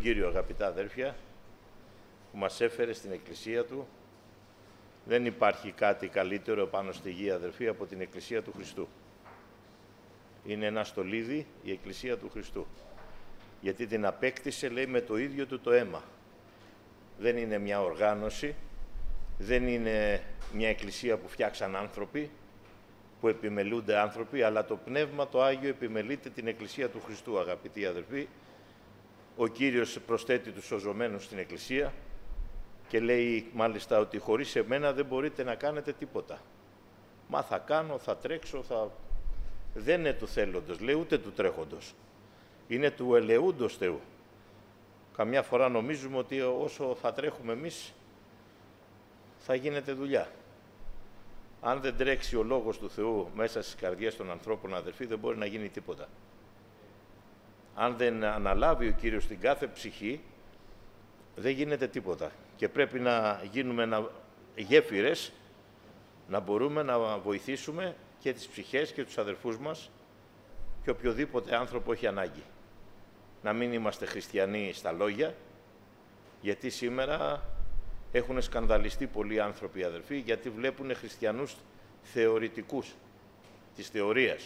Κύριο, αγαπητά αδέρφια, που μας έφερε στην Εκκλησία Του. Δεν υπάρχει κάτι καλύτερο πάνω στη γη, αδερφοί, από την Εκκλησία του Χριστού. Είναι ένα στολίδι η Εκκλησία του Χριστού. Γιατί την απέκτησε, λέει, με το ίδιο του το αίμα. Δεν είναι μια οργάνωση, δεν είναι μια εκκλησία που φτιάξαν άνθρωποι, που επιμελούνται άνθρωποι, αλλά το Πνεύμα το Άγιο επιμελείται την Εκκλησία του Χριστού, αγαπητοί αδερφοί. Ο Κύριος προσθέτει τους σωζωμένους στην Εκκλησία και λέει μάλιστα ότι χωρίς εμένα δεν μπορείτε να κάνετε τίποτα. Μα θα κάνω, θα τρέξω, δεν είναι του θέλοντος, λέει, ούτε του τρέχοντος. Είναι του ελεούντος Θεού. Καμιά φορά νομίζουμε ότι όσο θα τρέχουμε εμείς θα γίνεται δουλειά. Αν δεν τρέξει ο Λόγος του Θεού μέσα στις καρδιές των ανθρώπων, αδερφοί, δεν μπορεί να γίνει τίποτα. Αν δεν αναλάβει ο Κύριος την κάθε ψυχή, δεν γίνεται τίποτα. Και πρέπει να γίνουμε γέφυρες, να μπορούμε να βοηθήσουμε και τις ψυχές και τους αδερφούς μας και οποιοδήποτε άνθρωπο έχει ανάγκη. Να μην είμαστε χριστιανοί στα λόγια, γιατί σήμερα έχουν σκανδαλιστεί πολλοί άνθρωποι, αδερφοί, γιατί βλέπουν χριστιανούς θεωρητικούς, της θεωρίας.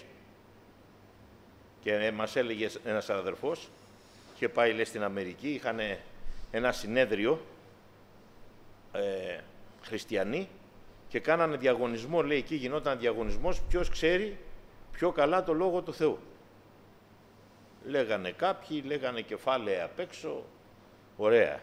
Και μας έλεγε ένας αδερφός, είχε πάει, λέει, στην Αμερική, είχαν ένα συνέδριο χριστιανοί και κάνανε διαγωνισμό, λέει, εκεί γινόταν διαγωνισμός ποιος ξέρει πιο καλά το Λόγο του Θεού. Λέγανε κάποιοι, λέγανε κεφάλαια απ' έξω, ωραία.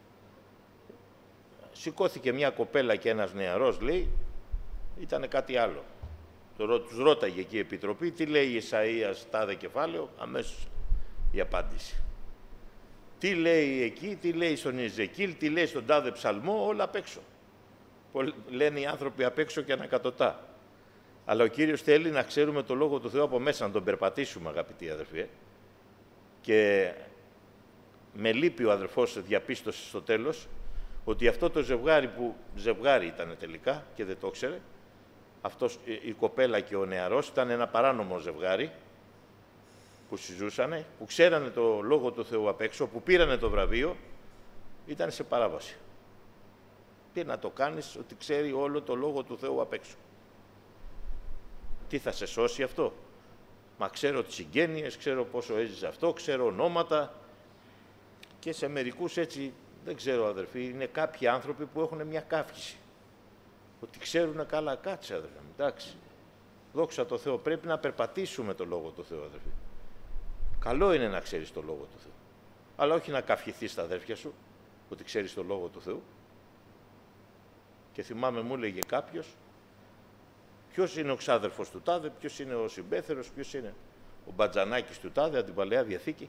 Σηκώθηκε μια κοπέλα και ένας νεαρός, λέει, ήτανε κάτι άλλο. Τους ρώταγε εκεί η Επιτροπή, τι λέει η Ισαΐας τάδε κεφάλαιο, αμέσως η απάντηση. Τι λέει εκεί, τι λέει στον Ιεζεκίλ, τι λέει στον τάδε ψαλμό, όλα απ' έξω. Λένε οι άνθρωποι απ' έξω και ανακατοτά. Αλλά ο Κύριος θέλει να ξέρουμε το Λόγο του Θεού από μέσα, να τον περπατήσουμε, αγαπητοί αδερφοί. Και με λύπη ο αδερφός διαπίστωσε στο τέλος ότι αυτό το ζευγάρι, που ζευγάρι ήταν τελικά και δεν το ήξερε, αυτός, η κοπέλα και ο νεαρός, ήταν ένα παράνομο ζευγάρι που συζούσανε, που ξέρανε το Λόγο του Θεού απ' έξω, που πήρανε το βραβείο, ήταν σε παράβαση. Τι να το κάνεις ότι ξέρει όλο το Λόγο του Θεού απ' έξω. Τι θα σε σώσει αυτό? Μα ξέρω τις συγγένειες, ξέρω πόσο έζησε αυτό, ξέρω ονόματα. Και σε μερικούς έτσι, δεν ξέρω αδερφοί, είναι κάποιοι άνθρωποι που έχουν μια κάφηση. Ότι ξέρουν καλά, κάτσε αδερφοί, εντάξει. Δόξα τω Θεώ, πρέπει να περπατήσουμε το Λόγο του Θεού, αδερφοί. Καλό είναι να ξέρεις το Λόγο του Θεού. Αλλά όχι να καυχηθείς στα αδέρφια σου, ότι ξέρεις το Λόγο του Θεού. Και θυμάμαι, μου έλεγε κάποιος, ποιος είναι ο ξάδερφος του τάδε, ποιος είναι ο συμπέθερος, ποιος είναι ο μπατζανάκης του τάδε, από την Παλαιά Διαθήκη.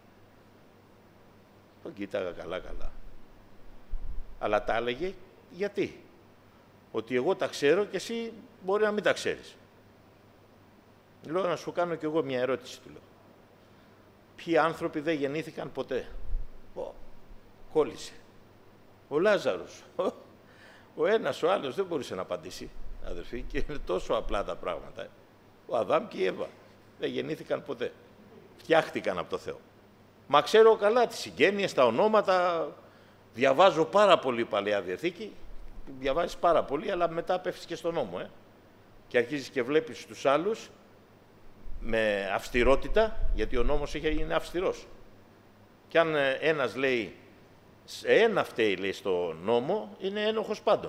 Τον κοίταγα καλά-καλά. Αλλά τα έλεγε γιατί? Ότι εγώ τα ξέρω και εσύ μπορεί να μην τα ξέρεις. Λέω να σου κάνω κι εγώ μια ερώτηση, του λέω. Ποιοι άνθρωποι δεν γεννήθηκαν ποτέ? Κόλλησε. Ο Λάζαρος. Ο ένας, ο άλλος δεν μπορούσε να απαντήσει, αδερφοί, και είναι τόσο απλά τα πράγματα. Ο Αδάμ και η Εύα δεν γεννήθηκαν ποτέ. Φτιάχτηκαν από το Θεό. Μα ξέρω καλά τις συγγένειες, τα ονόματα, διαβάζω πάρα πολύ Παλαιά Διαθήκη, διαβάζεις πάρα πολύ, αλλά μετά πέφτεις και στον νόμο. Και αρχίζεις και βλέπεις τους άλλους με αυστηρότητα, γιατί ο νόμος είναι αυστηρός. Και αν ένας λέει, ένα φταίει, λέει, στο νόμο, είναι ένοχος πάντων.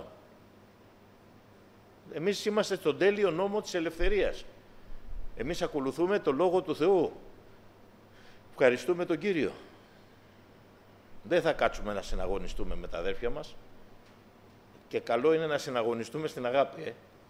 Εμείς είμαστε στον τέλειο νόμο της ελευθερίας. Εμείς ακολουθούμε το Λόγο του Θεού. Ευχαριστούμε τον Κύριο. Δεν θα κάτσουμε να συναγωνιστούμε με τα αδέρφια μας. Και καλό είναι να συναγωνιστούμε στην αγάπη.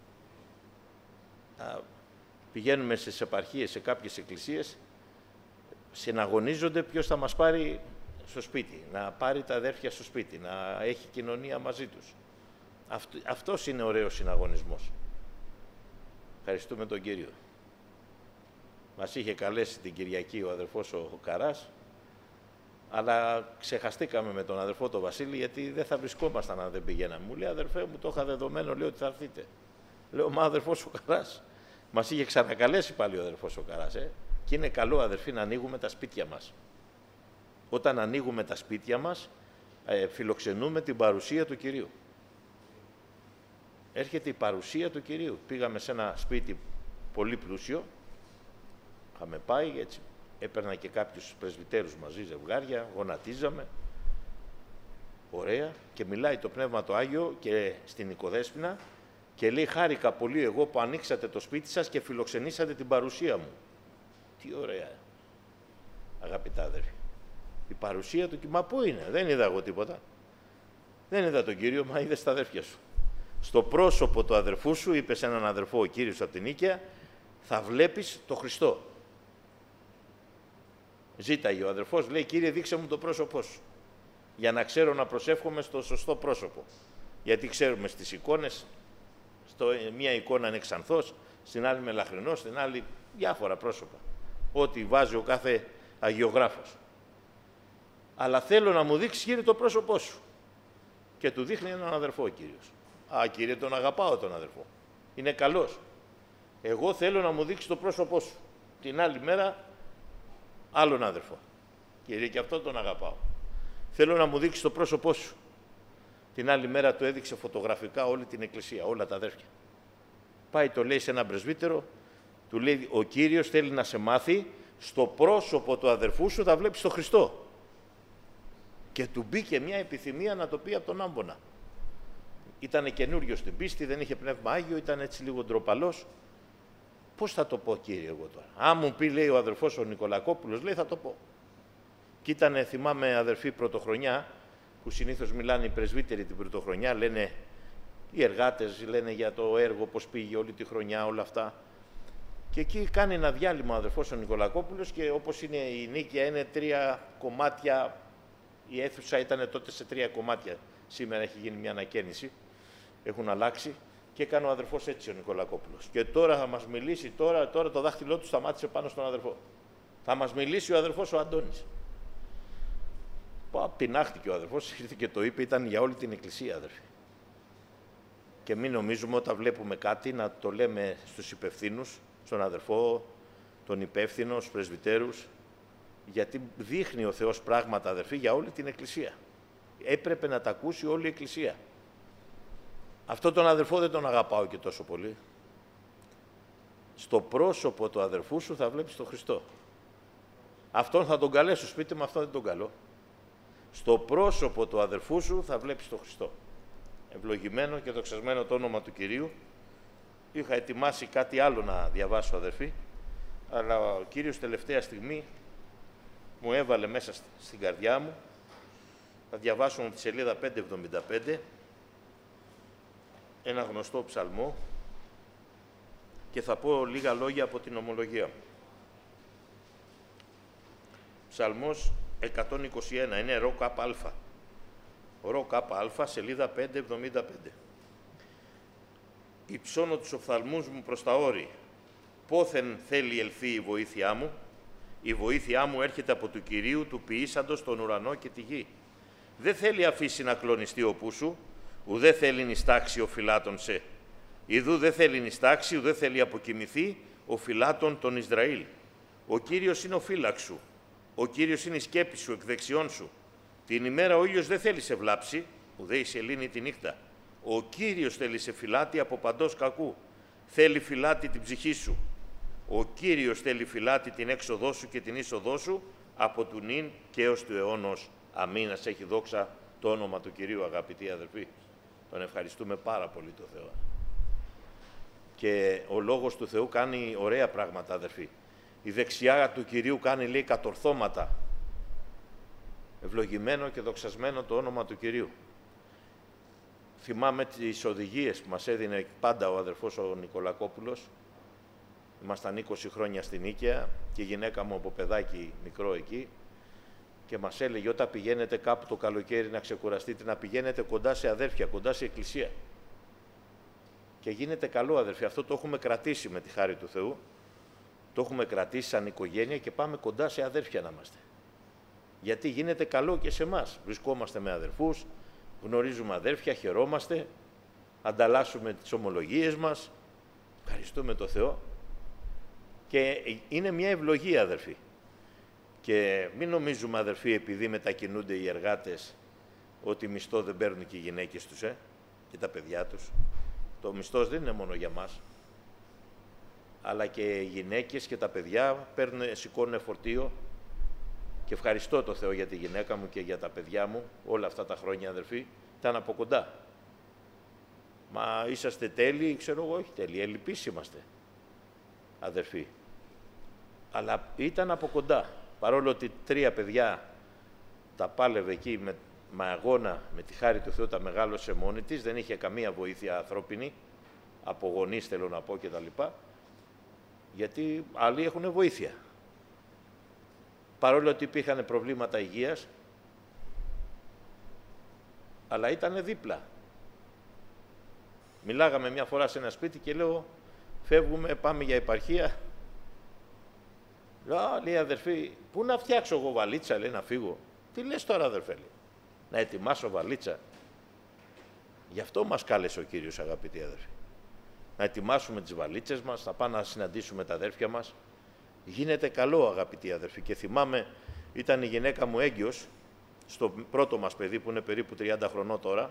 Να πηγαίνουμε στις επαρχίες, σε κάποιες εκκλησίες, συναγωνίζονται ποιος θα μας πάρει στο σπίτι, να πάρει τα αδέρφια στο σπίτι, να έχει κοινωνία μαζί τους. Αυτός είναι ωραίος συναγωνισμός. Ευχαριστούμε τον Κύριο. Μας είχε καλέσει την Κυριακή ο αδερφός ο Καράς, αλλά ξεχαστήκαμε με τον αδερφό τον Βασίλη, γιατί δεν θα βρισκόμασταν αν δεν πηγαίναμε. Μου λέει, αδερφέ μου, το είχα δεδομένο, λέω ότι θα έρθετε. Λέω, μα αδερφός ο Καράς. Μας είχε ξανακαλέσει πάλι ο αδερφός ο Καράς. Και είναι καλό, αδερφοί, να ανοίγουμε τα σπίτια μας. Όταν ανοίγουμε τα σπίτια μας, φιλοξενούμε την παρουσία του Κυρίου. Έρχεται η παρουσία του Κυρίου. Πήγαμε σε ένα σπίτι πολύ πλούσιο, είχαμε πάει, έτσι, έπαιρνα και κάποιους πρεσβυτέρους μαζί, ζευγάρια, γονατίζαμε, ωραία, και μιλάει το Πνεύμα το Άγιο και στην οικοδέσποινα και λέει: χάρηκα πολύ εγώ που ανοίξατε το σπίτι σας και φιλοξενήσατε την παρουσία μου. Τι ωραία, αγαπητά αδέρφια. Η παρουσία του, μα πού είναι, δεν είδα εγώ τίποτα. Δεν είδα τον Κύριο, μα είδες τα αδέρφια σου. Στο πρόσωπο του αδερφού σου, είπε σε έναν αδερφό ο Κύριος από την Νίκαια, θα βλέπεις το Χριστό. Ζήταγε ο αδερφός, λέει: Κύριε, δείξε μου το πρόσωπό σου, για να ξέρω να προσεύχομαι στο σωστό πρόσωπο. Γιατί ξέρουμε στις εικόνες, μία εικόνα είναι ξανθός, στην άλλη μελαχρινός, στην άλλη διάφορα πρόσωπα. Ό,τι βάζει ο κάθε αγιογράφος. Αλλά θέλω να μου δείξει, Κύριε, το πρόσωπό σου. Και του δείχνει έναν αδερφό ο Κύριος. Α, Κύριε, τον αγαπάω τον αδερφό. Είναι καλός. Εγώ θέλω να μου δείξει το πρόσωπό σου. Την άλλη μέρα, άλλον αδερφό. Κύριε, και αυτό τον αγαπάω. Θέλω να μου δείξει το πρόσωπό σου. Την άλλη μέρα του έδειξε φωτογραφικά όλη την εκκλησία, όλα τα αδέρφια. Πάει, το λέει σε έναν πρεσβύτερο, του λέει: ο Κύριος θέλει να σε μάθει, στο πρόσωπο του αδερφού σου θα βλέπεις τον Χριστό. Και του μπήκε μια επιθυμία να το πει από τον άμβονα. Ήτανε καινούριο στην πίστη, δεν είχε πνεύμα Άγιο, ήταν έτσι λίγο ντροπαλός. Πώς θα το πω, Κύριε, εγώ τώρα. Αν μου πει, λέει ο αδερφός ο Νικολακόπουλος, λέει, θα το πω. Και ήτανε, θυμάμαι, αδερφοί, πρωτοχρονιά, που συνήθως μιλάνε οι πρεσβύτεροι την πρωτοχρονιά, λένε οι εργάτες, λένε για το έργο, πώς πήγε όλη τη χρονιά, όλα αυτά. Και εκεί κάνει ένα διάλειμμα ο αδερφός ο Νικολακόπουλος και όπως είναι η Νίκαια, είναι 3 κομμάτια. Η αίθουσα ήταν τότε σε 3 κομμάτια. Σήμερα έχει γίνει μια ανακαίνιση. Έχουν αλλάξει. Και έκανε ο αδερφός έτσι ο Νικολακόπουλος. Και τώρα θα μας μιλήσει, τώρα το δάχτυλό του σταμάτησε πάνω στον αδερφό. Θα μας μιλήσει ο αδερφός ο Αντώνης. Πεινάχτηκε ο αδερφός, ήρθε και το είπε, ήταν για όλη την εκκλησία, αδερφοί. Και μην νομίζουμε όταν βλέπουμε κάτι να το λέμε στους υπευθύνους, στον αδερφό, τον υπεύθυνο, στους πρεσβυτέρους, γιατί δείχνει ο Θεός πράγματα, αδερφοί, για όλη την εκκλησία. Έπρεπε να τα ακούσει όλη η εκκλησία. Αυτό τον αδερφό δεν τον αγαπάω και τόσο πολύ. Στο πρόσωπο του αδερφού σου θα βλέπεις τον Χριστό. Αυτόν θα τον καλέσω στο σπίτι μου, αυτόν δεν τον καλώ. Στο πρόσωπο του αδερφού σου θα βλέπεις τον Χριστό. Ευλογημένο και δοξασμένο το όνομα του Κυρίου. Είχα ετοιμάσει κάτι άλλο να διαβάσω, αδερφοί, αλλά ο Κύριος τελευταία στιγμή μου έβαλε μέσα στην καρδιά μου. Θα διαβάσουμε τη σελίδα 575, ένα γνωστό ψαλμό, και θα πω λίγα λόγια από την ομολογία μου. Ψαλμός 121, είναι ρο κάπα αλφα. Ρο κάπα αλφα, σελίδα 575. Υψώνω τους οφθαλμούς μου προς τα όρη. Πόθεν θέλει ελθεί η βοήθειά μου. Η βοήθειά μου έρχεται από του Κυρίου, του ποιήσαντος τον ουρανό και τη γη. Δεν θέλει αφήσει να κλονιστεί ο πού σου, ουδέ θέλει νηστάξει ο φυλάτων σε. Ιδού δεν θέλει νηστάξει, ουδέ θέλει αποκοιμηθεί ο φυλάτων των Ισραήλ. Ο Κύριος είναι ο φύλαξ σου. Ο Κύριος είναι η σκέπη σου, εκ δεξιών σου. Την ημέρα ο ήλιος δεν θέλει σε βλάψει, ουδέ η σελήνη τη νύχτα. Ο Κύριος θέλει σε φυλάτη από παντός κακού. Θέλει φυλάτη την ψυχή σου. Ο Κύριος θέλει φυλάτη την έξοδό σου και την είσοδό σου από του νυν και έως του αιώνος. Αμήν. Ας έχει δόξα το όνομα του Κυρίου, αγαπητοί αδερφοί. Τον ευχαριστούμε πάρα πολύ το Θεό. Και ο Λόγος του Θεού κάνει ωραία πράγματα, αδερφοί. Η δεξιά του Κυρίου κάνει, λέει, κατορθώματα. Ευλογημένο και δοξασμένο το όνομα του Κυρίου. Θυμάμαι τις οδηγίες που μας έδινε πάντα ο αδερφός ο Νικολακόπουλος. Ήμασταν 20 χρόνια στην Νίκαια και η γυναίκα μου από παιδάκι μικρό εκεί και μας έλεγε όταν πηγαίνετε κάπου το καλοκαίρι να ξεκουραστείτε, να πηγαίνετε κοντά σε αδέρφια, κοντά σε εκκλησία. Και γίνεται καλό, αδερφοί. Αυτό το έχουμε κρατήσει με τη χάρη του Θεού. Το έχουμε κρατήσει σαν οικογένεια και πάμε κοντά σε αδέρφια να είμαστε. Γιατί γίνεται καλό και σε εμάς. Βρισκόμαστε με αδερφούς, γνωρίζουμε αδέρφια, χαιρόμαστε, ανταλλάσσουμε τις ομολογίες μας. Ευχαριστούμε τον Θεό. Και είναι μια ευλογία, αδερφοί. Και μην νομίζουμε, αδερφοί, επειδή μετακινούνται οι εργάτες, ότι μισθό δεν παίρνουν και οι γυναίκες τους, και τα παιδιά τους. Το μισθός δεν είναι μόνο για μας. Αλλά και οι γυναίκες και τα παιδιά σηκώνουν φορτίο. Και ευχαριστώ το Θεό για τη γυναίκα μου και για τα παιδιά μου όλα αυτά τα χρόνια, αδερφοί. Ήταν από κοντά. Μα είσαστε τέλειοι, ξέρω εγώ, όχι τέλειοι. Ελλειπείς είμαστε, αδερφοί. Αλλά ήταν από κοντά. Παρόλο ότι 3 παιδιά τα πάλευε εκεί με αγώνα, με τη χάρη του Θεού τα μεγάλωσε μόνη της, δεν είχε καμία βοήθεια ανθρώπινη, από γονείς θέλω να πω και τα λοιπά, γιατί άλλοι έχουν βοήθεια. Παρόλο ότι υπήρχαν προβλήματα υγείας, αλλά ήταν δίπλα. Μιλάγαμε μια φορά σε ένα σπίτι και λέω, φεύγουμε, πάμε για επαρχία. Λέει, αδερφή, πού να φτιάξω εγώ βαλίτσα, λέει, να φύγω. Τι λες τώρα, αδερφέ, λέει, να ετοιμάσω βαλίτσα. Γι' αυτό μας κάλεσε ο Κύριος, αγαπητοί αδερφοί. Να ετοιμάσουμε τις βαλίτσες μας, θα πάμε να συναντήσουμε τα αδέρφια μας. Γίνεται καλό, αγαπητοί αδερφοί. Και θυμάμαι, ήταν η γυναίκα μου έγκυος, στο πρώτο μας παιδί που είναι περίπου 30 χρονών τώρα,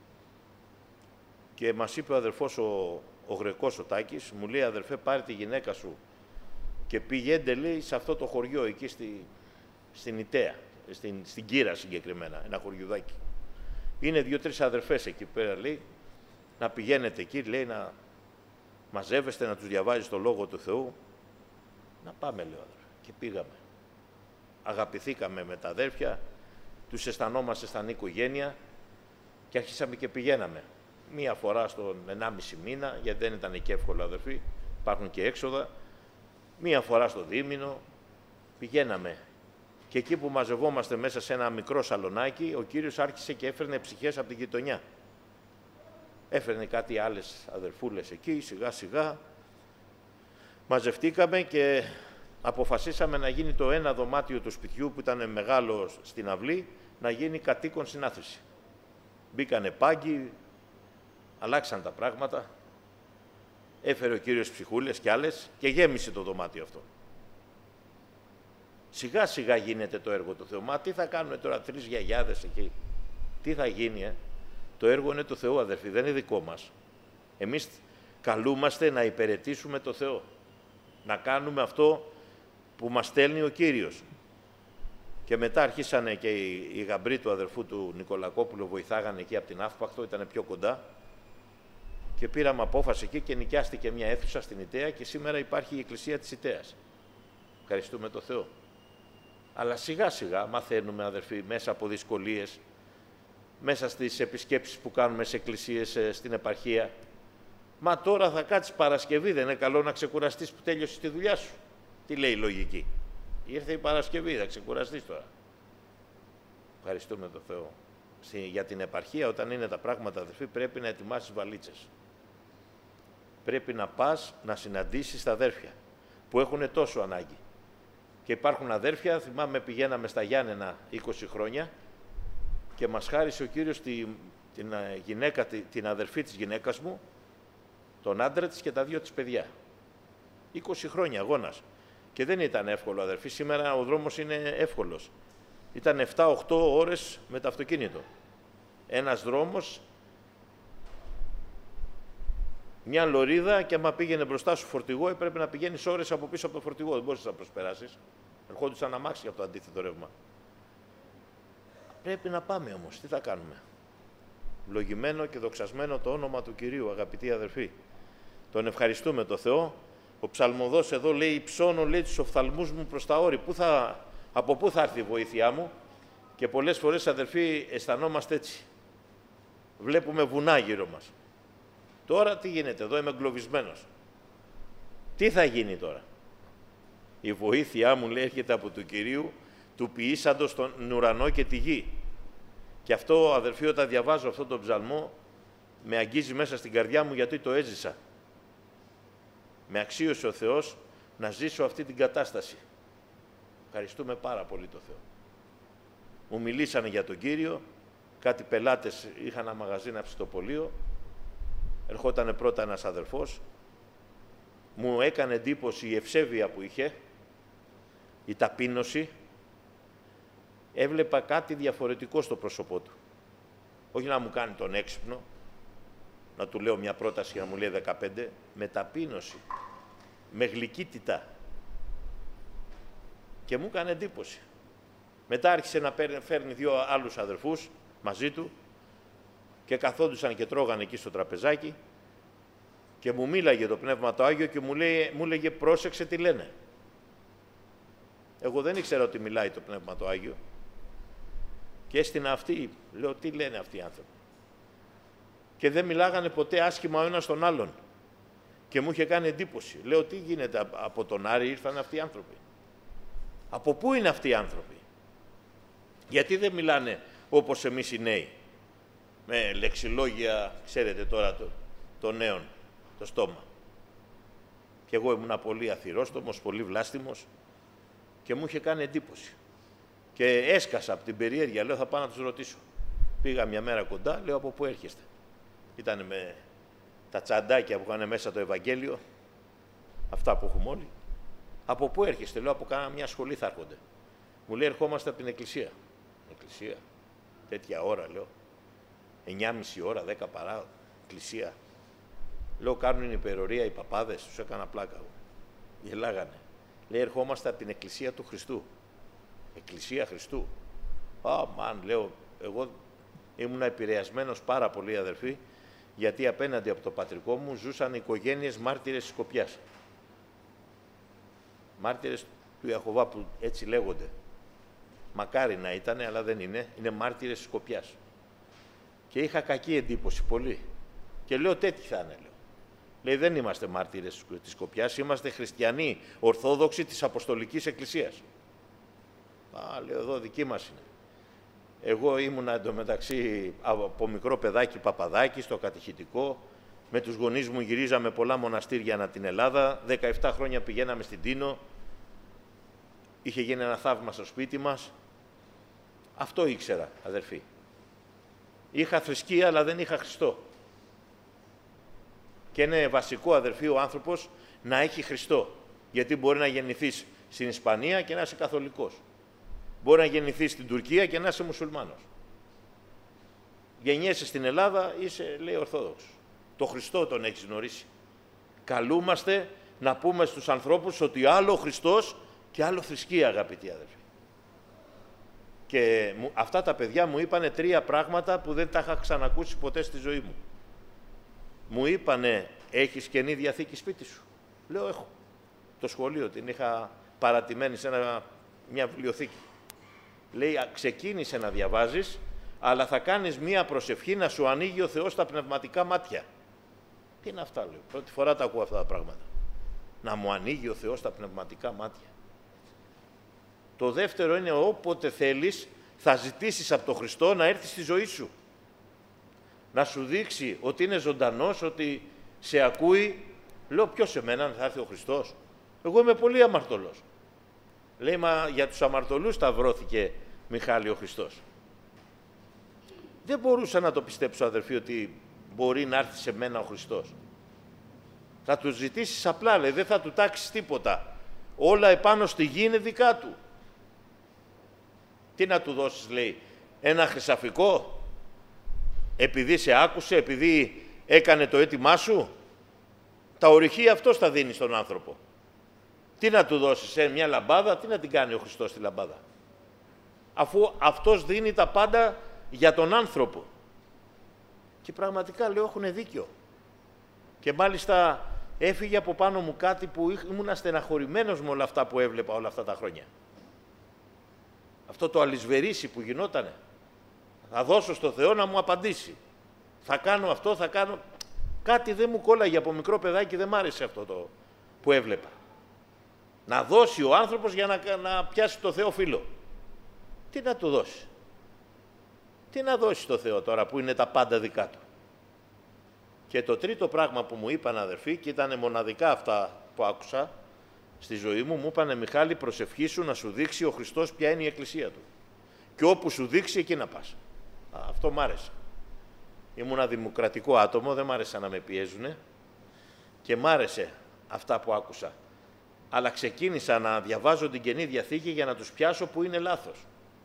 και μας είπε ο αδερφός ο Γρεκός ο Τάκης, μου λέει, αδερφέ, πάρε τη γυναίκα σου και πηγαίνετε, λέει, σε αυτό το χωριό εκεί στην Ιταία, στην Κύρα συγκεκριμένα, ένα χωριουδάκι. Είναι 2-3 αδερφές εκεί πέρα, λέει, να πηγαίνετε εκεί, λέει, να μαζεύεστε, να τους διαβάζεις το Λόγο του Θεού. Να πάμε, λέω, αδερφέ. Και πήγαμε. Αγαπηθήκαμε με τα αδέρφια, τους αισθανόμαστε σαν οικογένεια και άρχισαμε και πηγαίναμε. Μία φορά στον 1,5 μήνα, γιατί δεν ήταν και εύκολο, αδερφοί, υπάρχουν και έξοδα. Μία φορά στο δίμηνο πηγαίναμε. Και εκεί που μαζευόμαστε μέσα σε ένα μικρό σαλονάκι, ο Κύριος άρχισε και έφερνε ψυχές από την γειτονιά. Έφερνε κάτι άλλες αδερφούλες εκεί, σιγά σιγά. Μαζευτήκαμε και αποφασίσαμε να γίνει το ένα δωμάτιο του σπιτιού, που ήταν μεγάλο στην αυλή, να γίνει κατοίκον συνάθρηση. Μπήκανε πάγκοι, αλλάξαν τα πράγματα, έφερε ο Κύριος ψυχούλες κι άλλες και γέμισε το δωμάτιο αυτό. Σιγά σιγά γίνεται το έργο του Θεού. Μα τι θα κάνουμε τώρα 3 γιαγιάδες εκεί, τι θα γίνει, Το έργο είναι του Θεού, αδερφοί, δεν είναι δικό μας. Εμείς καλούμαστε να υπηρετήσουμε το Θεό, να κάνουμε αυτό που μας στέλνει ο Κύριος. Και μετά αρχίσανε και οι γαμπροί του αδερφού του Νικολακόπουλου, βοηθάγανε εκεί από την Αύπακτο, ήταν πιο κοντά. Και πήραμε απόφαση εκεί και νοικιάστηκε μια αίθουσα στην Ιταία και σήμερα υπάρχει η Εκκλησία της Ιταίας. Ευχαριστούμε το Θεό. Αλλά σιγά σιγά μαθαίνουμε, αδερφοί, μέσα από δυσκολίες, μέσα στις επισκέψεις που κάνουμε σε εκκλησίες στην επαρχία. Μα τώρα θα κάτσεις Παρασκευή, δεν είναι καλό να ξεκουραστείς που τέλειωσες τη δουλειά σου? Τι λέει η λογική? Ήρθε η Παρασκευή, θα ξεκουραστείς τώρα. Ευχαριστούμε τον Θεό. Για την επαρχία, όταν είναι τα πράγματα, αδερφοί, πρέπει να ετοιμάσεις βαλίτσες. Πρέπει να πας να συναντήσεις τα αδέρφια που έχουν τόσο ανάγκη. Και υπάρχουν αδέρφια, θυμάμαι πηγαίναμε στα Γιάννενα 20 χρόνια και μας χάρισε ο Κύριος την αδερφή της γυναίκας μου, τον άντρα της και τα 2 της παιδιά. 20 χρόνια αγώνας. Και δεν ήταν εύκολο, αδερφοί. Σήμερα ο δρόμος είναι εύκολος. Ήταν 7-8 ώρες με το αυτοκίνητο. Ένας δρόμος, μια λωρίδα, και άμα πήγαινε μπροστά σου φορτηγό, έπρεπε να πηγαίνεις ώρες από πίσω από το φορτηγό. Δεν μπορούσες να προσπεράσεις. Ερχόντουσαν αμάξια από το αντίθετο ρεύμα. Πρέπει να πάμε όμως. Τι θα κάνουμε? Λογημένο και δοξασμένο το όνομα του Κυρίου, αγαπητοί αδερφοί. Τον ευχαριστούμε το Θεό. Ο ψαλμοδός εδώ λέει: «Υψώνω, λέει, τους οφθαλμούς μου προς τα όρη». Από πού θα έρθει η βοήθειά μου? Και πολλές φορές, αδερφοί, αισθανόμαστε έτσι. Βλέπουμε βουνά γύρω μας. Τώρα τι γίνεται? Εδώ είμαι εγκλωβισμένος. Τι θα γίνει τώρα? Η βοήθειά μου, λέει, έρχεται από του Κυρίου, του ποιήσαντος τον ουρανό και τη γη. Και αυτό, αδερφοί, όταν διαβάζω αυτόν τον ψαλμό, με αγγίζει μέσα στην καρδιά μου, γιατί το έζησα. Με αξίωσε ο Θεός να ζήσω αυτή την κατάσταση. Ευχαριστούμε πάρα πολύ το Θεό. Μου μιλήσανε για τον Κύριο, κάτι πελάτες είχαν ένα μαγαζί, ένα ψητοπωλείο. Ερχότανε πρώτα ένας αδερφός, μου έκανε εντύπωση η ευσέβεια που είχε, η ταπείνωση, έβλεπα κάτι διαφορετικό στο πρόσωπό του. Όχι να μου κάνει τον έξυπνο, να του λέω μια πρόταση και να μου λέει 15, με ταπείνωση, με γλυκύτητα. Και μου έκανε εντύπωση. Μετά άρχισε να φέρνει 2 άλλους αδερφούς μαζί του και καθόντουσαν και τρώγανε εκεί στο τραπεζάκι και μου μίλαγε το Πνεύμα το Άγιο και μου λέγε πρόσεξε τι λένε. Εγώ δεν ήξερα ότι μιλάει το Πνεύμα το Άγιο και έστεινα αυτή, λέω τι λένε αυτοί οι άνθρωποι. Και δεν μιλάγανε ποτέ άσχημα ο ένας τον άλλον. Και μου είχε κάνει εντύπωση. Λέω τι γίνεται, από τον Άρη ήρθαν αυτοί οι άνθρωποι. Από πού είναι αυτοί οι άνθρωποι. Γιατί δεν μιλάνε όπως εμείς οι νέοι. Με λεξιλόγια, ξέρετε τώρα των νέων, το στόμα. Και εγώ ήμουνα πολύ αθυρόστομος, πολύ βλάστημος και μου είχε κάνει εντύπωση. Και έσκασα από την περιέργεια, λέω θα πάω να τους ρωτήσω. Πήγα μια μέρα κοντά, λέω από πού έρχεστε. Ήταν με τα τσαντάκια που είχαν μέσα το Ευαγγέλιο, αυτά που έχουμε όλοι. Από πού έρχεστε, λέω από κάνα μια σχολή θα έρχονται. Μου λέει ερχόμαστε από την εκκλησία. Εκκλησία, τέτοια ώρα λέω. 9.30 ώρα, 10 παρά, εκκλησία. Λέω κάνουν υπερορία οι παπάδες, τους έκανα πλάκα. Γελάγανε. Λέει ερχόμαστε από την εκκλησία του Χριστού. Εκκλησία Χριστού. Μαν, λέω, εγώ ήμουν επηρεασμένος πάρα πολύ αδερφοί, γιατί απέναντι από το πατρικό μου ζούσαν οικογένειες μάρτυρες της Σκοπιάς. Μάρτυρες του Ιαχωβά που έτσι λέγονται. Μακάρι να ήταν, αλλά δεν είναι. Είναι μάρτυρες της Σκοπιάς. Και είχα κακή εντύπωση, πολύ. Και λέω τέτοιοι θα είναι, λέω. Λέει δεν είμαστε μάρτυρες της Σκοπιάς, είμαστε χριστιανοί, ορθόδοξοι της Αποστολικής Εκκλησίας. Λέω εδώ δική μας είναι. Εγώ ήμουνα εντωμεταξύ από μικρό παιδάκι παπαδάκι στο κατηχητικό. Με τους γονείς μου γυρίζαμε πολλά μοναστήρια ανά την Ελλάδα. 17 χρόνια πηγαίναμε στην Τίνο. Είχε γίνει ένα θαύμα στο σπίτι μας. Αυτό ήξερα, αδερφοί. Είχα θρησκεία, αλλά δεν είχα Χριστό. Και είναι βασικό, αδερφοί, ο άνθρωπος να έχει Χριστό. Γιατί μπορεί να γεννηθείς στην Ισπανία και να είσαι καθολικός. Μπορεί να γεννηθείς στην Τουρκία και να είσαι μουσουλμάνος. Γεννιέσαι στην Ελλάδα, είσαι, λέει, Ορθόδοξος. Το Χριστό τον έχεις γνωρίσει. Καλούμαστε να πούμε στους ανθρώπους ότι άλλο Χριστός και άλλο θρησκεία, αγαπητοί αδερφοί. Και αυτά τα παιδιά μου είπανε 3 πράγματα που δεν τα είχα ξανακούσει ποτέ στη ζωή μου. Μου είπανε, έχεις Καινή Διαθήκη σπίτι σου. Λέω, έχω. Το σχολείο την είχα παρατημένη σε μια βιβλιοθήκη. Λέει, ξεκίνησε να διαβάζεις, αλλά θα κάνεις μία προσευχή να σου ανοίγει ο Θεός τα πνευματικά μάτια. Τι είναι αυτά, λέω. Πρώτη φορά τα ακούω αυτά τα πράγματα. Να μου ανοίγει ο Θεός τα πνευματικά μάτια. Το δεύτερο είναι, όποτε θέλεις, θα ζητήσεις από τον Χριστό να έρθει στη ζωή σου. Να σου δείξει ότι είναι ζωντανός, ότι σε ακούει. Λέω, ποιος σε μένα θα έρθει ο Χριστός. Εγώ είμαι πολύ αμαρτωλός. Λέει, μα για τους αμαρτωλούς σταυρώθηκε Μιχάλη ο Χριστός. Δεν μπορούσα να το πιστέψω, αδερφοί, ότι μπορεί να έρθει σε μένα ο Χριστός. Θα του ζητήσεις απλά, λέει, δεν θα του τάξεις τίποτα. Όλα επάνω στη γη είναι δικά του. Τι να του δώσεις, λέει, ένα χρυσαφικό, επειδή σε άκουσε, επειδή έκανε το αίτημά σου. Τα ορυχεία αυτός θα δίνει στον άνθρωπο. Τι να του δώσεις, μια λαμπάδα, τι να την κάνει ο Χριστός τη λαμπάδα. Αφού αυτός δίνει τα πάντα για τον άνθρωπο. Και πραγματικά, λέω, έχουν δίκιο. Και μάλιστα έφυγε από πάνω μου κάτι που ήμουν στεναχωρημένος με όλα αυτά που έβλεπα όλα αυτά τα χρόνια. Αυτό το αλυσβερίσι που γινότανε. Θα δώσω στο Θεό να μου απαντήσει. Θα κάνω αυτό, θα κάνω... Κάτι δεν μου κόλλαγε από μικρό παιδάκι, δεν μ' άρεσε αυτό το που έβλεπα. Να δώσει ο άνθρωπος για να πιάσει το Θεό φίλο. Τι να του δώσει. Τι να δώσει στο Θεό τώρα που είναι τα πάντα δικά του. Και το τρίτο πράγμα που μου είπαν, αδερφοί, και ήταν μοναδικά αυτά που άκουσα στη ζωή μου, μου είπανε, Μιχάλη, προσευχήσου να σου δείξει ο Χριστός ποια είναι η Εκκλησία του. Και όπου σου δείξει, εκεί να πας. Αυτό μ' άρεσε. Ήμουν δημοκρατικό άτομο, δεν μ' άρεσε να με πιέζουνε και μ' άρεσε αυτά που άκουσα. Αλλά ξεκίνησα να διαβάζω την Καινή Διαθήκη για να τους πιάσω που είναι λάθος.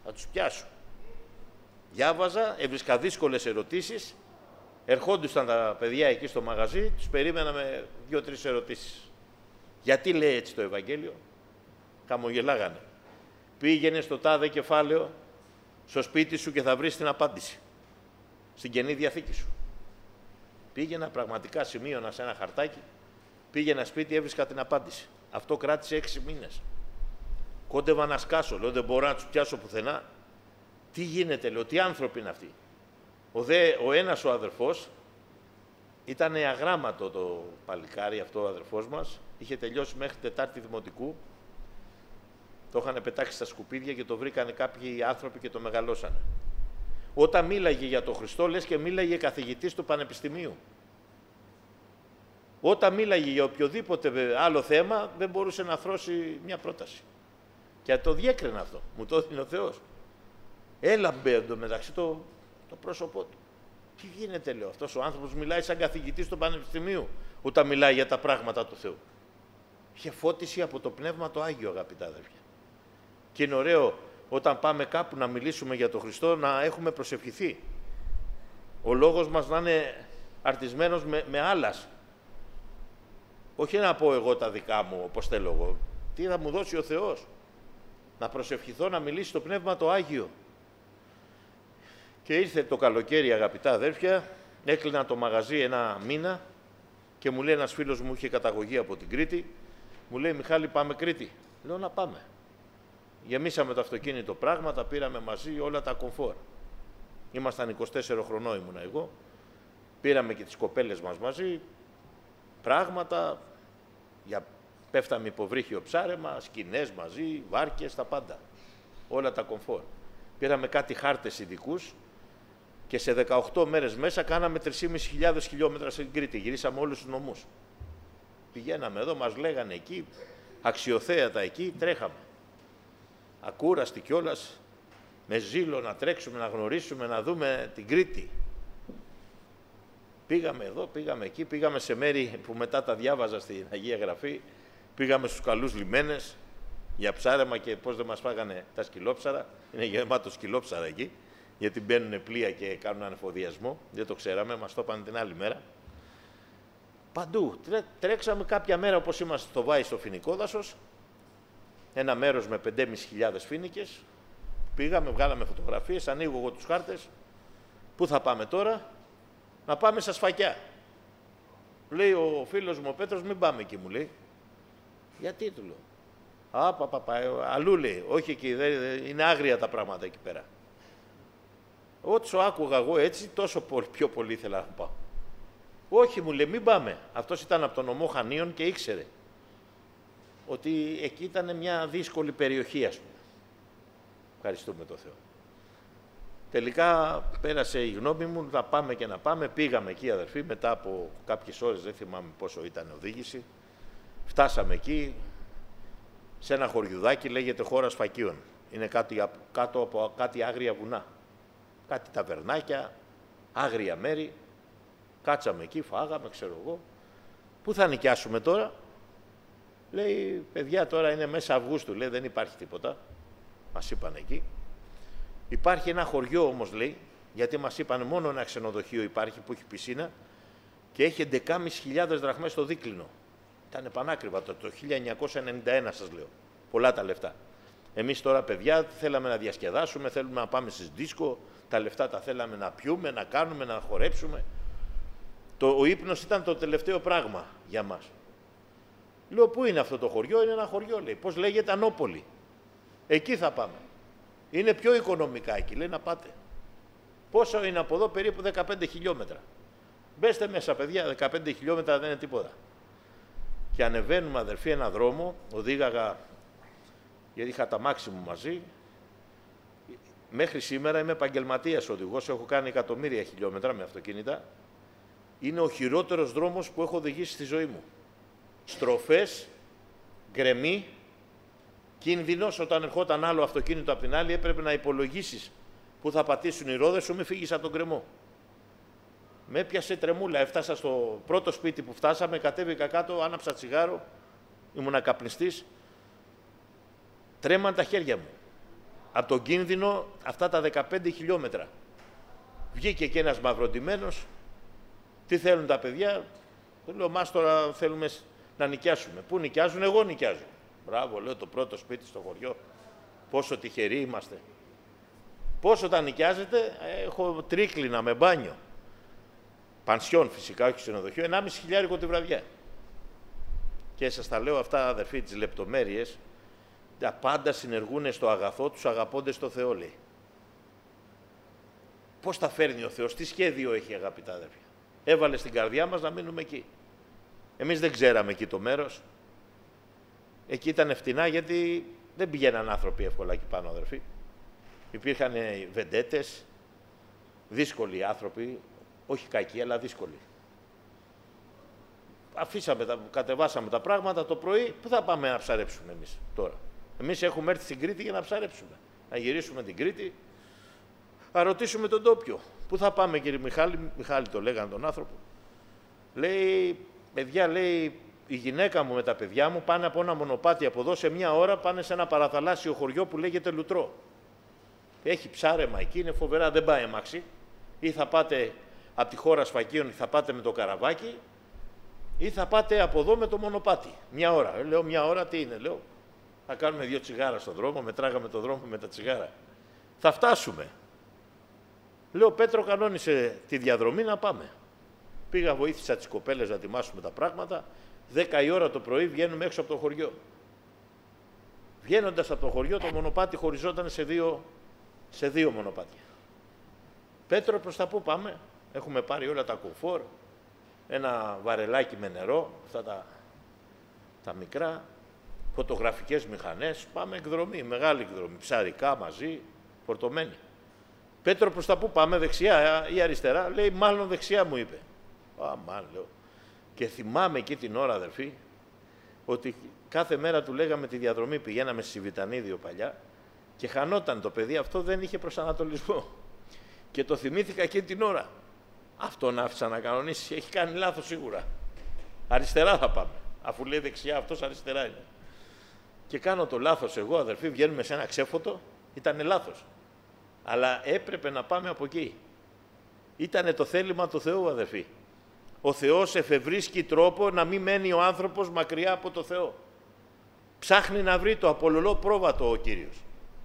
Θα τους πιάσω. Διάβαζα, έβρισκα δύσκολες ερωτήσεις, ερχόντουσαν τα παιδιά εκεί στο μαγαζί, τους περίμενα με 2-3 ερωτήσεις. Γιατί λέει έτσι το Ευαγγέλιο? Χαμογελάγανε. Πήγαινε στο τάδε κεφάλαιο, στο σπίτι σου και θα βρεις την απάντηση. Στην Καινή Διαθήκη σου. Πήγαινα πραγματικά, σημείωνα σε ένα χαρτάκι, πήγαινα σπίτι, έβρισκα την απάντηση. Αυτό κράτησε 6 μήνες. Κόντευα να σκάσω, λέω δεν μπορώ να τους πιάσω πουθενά. Τι γίνεται, λέω, τι άνθρωποι είναι αυτοί. Ο ένας ο αδερφός, ήταν αγράμματο το παλικάρι αυτό ο αδερφός μας, είχε τελειώσει μέχρι Τετάρτη Δημοτικού, το είχαν πετάξει στα σκουπίδια και το βρήκανε κάποιοι άνθρωποι και το μεγαλώσανε. Όταν μίλαγε για τον Χριστό, λες και μίλαγε καθηγητής του Πανεπιστημίου. Όταν μίλαγε για οποιοδήποτε άλλο θέμα, δεν μπορούσε να θρώσει μια πρόταση. Και το διέκρινα αυτό, μου το έδινε ο Θεός. Έλαμπε εντωμεταξύ το πρόσωπό του. Τι γίνεται, λέω, αυτός ο άνθρωπος μιλάει σαν καθηγητής του Πανεπιστημίου, όταν μιλάει για τα πράγματα του Θεού. Είχε φώτιση από το Πνεύμα το Άγιο, αγαπητά αδέρφια. Και είναι ωραίο όταν πάμε κάπου να μιλήσουμε για τον Χριστό να έχουμε προσευχηθεί. Ο λόγος μας να είναι αρτισμένος με άλλας. Όχι να πω εγώ τα δικά μου όπως θέλω εγώ. Τι θα μου δώσει ο Θεός. Να προσευχηθώ να μιλήσει το Πνεύμα το Άγιο. Και ήρθε το καλοκαίρι, αγαπητά αδέρφια, έκλεινα το μαγαζί ένα μήνα και μου λέει ένας φίλος μου, είχε καταγωγή από την Κρήτη, μου λέει Μιχάλη πάμε Κρήτη. Λέω να πάμε. Γεμίσαμε το αυτοκίνητο πράγματα, πήραμε μαζί όλα τα κομφόρ. Ήμασταν 24 χρονών ήμουνα εγώ, πήραμε και τις κοπέλες μας μαζί, πράγματα, πέφταμε υποβρύχιο ψάρεμα, σκηνές μαζί, βάρκες, τα πάντα. Όλα τα κομφόρ. Πήραμε κάτι χάρτες ειδικούς και σε 18 μέρες μέσα κάναμε 3.500 χιλιόμετρα στην Κρήτη. Γυρίσαμε όλους τους νομούς. Πηγαίναμε εδώ, μας λέγανε εκεί, αξιοθέατα εκεί, τρέχαμε. Ακούραστοι κιόλας, με ζήλο να τρέξουμε, να γνωρίσουμε, να δούμε την Κρήτη. Πήγαμε εδώ, πήγαμε εκεί, πήγαμε σε μέρη που μετά τα διάβαζα στην Αγία Γραφή, πήγαμε στους καλούς λιμένες για ψάρεμα και πώς δεν μας φάγανε τα σκυλόψαρα. Είναι γεμάτο σκυλόψαρα εκεί, γιατί μπαίνουν πλοία και κάνουν ανεφοδιασμό. Δεν το ξέραμε, μας το είπαν την άλλη μέρα. Παντού. Τρέξαμε κάποια μέρα όπως είμαστε στο Βάη, στο Φοινικό Δάσος, ένα μέρος με 5.500 φοίνικες. Πήγαμε, βγάλαμε φωτογραφίες, ανοίγω εγώ τους χάρτες. Πού θα πάμε τώρα? Να πάμε στα Σφακιά. Λέει ο φίλος μου ο Πέτρος, μην πάμε εκεί, μου λέει. Γιατί, του λέω. Αλλού λέει, όχι εκεί, είναι άγρια τα πράγματα εκεί πέρα. Ό,τι άκουγα εγώ έτσι, τόσο πιο πολύ ήθελα να πάω. Όχι, μου λέει, μην πάμε. Αυτός ήταν από τον νομό Χανίων και ήξερε ότι εκεί ήταν μια δύσκολη περιοχή, ας πούμε. Ευχαριστούμε τον Θεό. Τελικά πέρασε η γνώμη μου, να πάμε και να πάμε. Πήγαμε εκεί, αδερφοί, μετά από κάποιες ώρες, δεν θυμάμαι πόσο ήταν η οδήγηση. Φτάσαμε εκεί, σε ένα χωριουδάκι, λέγεται Χώρα Σφακίων. Είναι κάτω από κάτι άγρια βουνά. Κάτι ταβερνάκια, άγρια μέρη. Κάτσαμε εκεί, φάγαμε, ξέρω εγώ. Πού θα νοικιάσουμε τώρα? Λέει, παιδιά, τώρα είναι μέσα Αυγούστου, λέει, δεν υπάρχει τίποτα. Μας είπαν εκεί. Υπάρχει ένα χωριό όμως, λέει, γιατί μας είπαν μόνο ένα ξενοδοχείο υπάρχει που έχει πισίνα και έχει 11.500 δραχμές στο δίκλινο. Ήταν πανάκριβα το 1991, σας λέω. Πολλά τα λεφτά. Εμείς τώρα, παιδιά, θέλαμε να διασκεδάσουμε, θέλουμε να πάμε στις δίσκο, τα λεφτά τα θέλαμε να πιούμε, να κάνουμε, να χορέψουμε. Ο ύπνος ήταν το τελευταίο πράγμα για μας. Λέω, πού είναι αυτό το χωριό? Είναι ένα χωριό, λέει. Πώς λέγεται? Ανόπολη. Εκεί θα πάμε. Είναι πιο οικονομικά εκεί, λέει, να πάτε. Πόσο είναι από εδώ? Περίπου 15 χιλιόμετρα. Μπέστε μέσα, παιδιά, 15 χιλιόμετρα δεν είναι τίποτα. Και ανεβαίνουμε, αδερφοί, ένα δρόμο, οδήγαγα, γιατί είχα τα μάξι μου μαζί. Μέχρι σήμερα είμαι επαγγελματίας οδηγός, έχω κάνει εκατομμύρια χιλιόμετρα με αυτοκίνητα. Είναι ο χειρότερος δρόμος που έχω οδηγήσει στη ζωή μου. Στροφές, γκρεμή, κίνδυνος. Όταν ερχόταν άλλο αυτοκίνητο από την άλλη, έπρεπε να υπολογίσεις που θα πατήσουν οι ρόδες σου, μη φύγεις από τον γκρεμό. Με έπιασε τρεμούλα. Έφτασα στο πρώτο σπίτι που φτάσαμε, κατέβηκα κάτω, άναψα τσιγάρο, ήμουνα καπνιστής. Τρέμαν τα χέρια μου. από τον κίνδυνο αυτά τα 15 χιλιόμετρα. Βγήκε και ένας μαυροντημένος. Τι θέλουν τα παιδιά? Του λέω, μας τώρα θέλουμε να νοικιάσουμε. Πού νοικιάζουν? Εγώ νοικιάζω. Μπράβο, λέω, το πρώτο σπίτι στο χωριό. Πόσο τυχεροί είμαστε. Πόσο τα νοικιάζετε? Έχω τρίκλινα με μπάνιο. Πανσιόν φυσικά, όχι ξενοδοχείο, 1.500 τη βραδιά. Και σας τα λέω αυτά, αδερφοί, τις λεπτομέρειες. Τα πάντα συνεργούν στο αγαθό, τους αγαπώντες στο Θεό, λέει. Πώς τα φέρνει ο Θεός, τι σχέδιο έχει, αγαπητά αδερφοί? Έβαλε στην καρδιά μας να μείνουμε εκεί. Εμείς δεν ξέραμε εκεί το μέρος. Εκεί ήταν φτηνά, γιατί δεν πηγαίναν άνθρωποι εύκολα εκεί πάνω, αδερφοί. Υπήρχαν βεντέτες, δύσκολοι άνθρωποι, όχι κακοί, αλλά δύσκολοι. Κατεβάσαμε τα πράγματα το πρωί. Πού θα πάμε να ψαρέψουμε εμείς τώρα? Εμείς έχουμε έρθει στην Κρήτη για να ψαρέψουμε. Να γυρίσουμε την Κρήτη, να ρωτήσουμε τον τόπιο. Πού θα πάμε, κύριε Μιχάλη? Μιχάλη το λέγανε τον άνθρωπο. Λέει, παιδιά, λέει, η γυναίκα μου με τα παιδιά μου πάνε από ένα μονοπάτι από εδώ, σε μια ώρα πάνε σε ένα παραθαλάσσιο χωριό που λέγεται Λουτρό. Έχει ψάρεμα εκεί, είναι φοβερά, δεν πάει αμάξι. Ή θα πάτε από τη χώρα Σφακίων, θα πάτε με το καραβάκι, ή θα πάτε από εδώ με το μονοπάτι. Μια ώρα. Λέω, μια ώρα τι είναι? Λέω, θα κάνουμε 2 τσιγάρα στον δρόμο, μετράγαμε τον δρόμο με τα τσιγάρα. Θα φτάσουμε. Λέω, Πέτρο, κανόνισε τη διαδρομή να πάμε. Πήγα, βοήθησα τις κοπέλες να ετοιμάσουμε τα πράγματα. 10 η ώρα το πρωί βγαίνουμε έξω από το χωριό. Βγαίνοντας από το χωριό, το μονοπάτι χωριζόταν σε δύο μονοπάτια. Πέτρο, προς τα πού πάμε? Έχουμε πάρει όλα τα κομφόρ, ένα βαρελάκι με νερό, αυτά τα μικρά, φωτογραφικές μηχανές, πάμε εκδρομή, μεγάλη εκδρομή, ψαρικά μαζί, φορτωμένοι. Πέτρο, προς τα πού πάμε, δεξιά ή αριστερά? Λέει, μάλλον δεξιά, μου είπε. Αμάν, λέω. Και θυμάμαι εκεί την ώρα, αδερφοί, ότι κάθε μέρα του λέγαμε τη διαδρομή, πηγαίναμε στη Βιτανίδιο παλιά και χανόταν το παιδί, αυτό δεν είχε προσανατολισμό. Και το θυμήθηκα εκείνη την ώρα. Αυτόν άφησα να κανονίσει, έχει κάνει λάθος σίγουρα. Αριστερά θα πάμε. Αφού λέει δεξιά, αυτός αριστερά είναι. Και κάνω το λάθος εγώ, αδερφοί, βγαίνουμε σε ένα ξέφωτο, ήταν λάθος. Αλλά έπρεπε να πάμε από εκεί. Ήτανε το θέλημα του Θεού, αδερφοί. Ο Θεός εφευρίσκει τρόπο να μην μένει ο άνθρωπος μακριά από το Θεό. Ψάχνει να βρει το απολωλό πρόβατο ο Κύριος.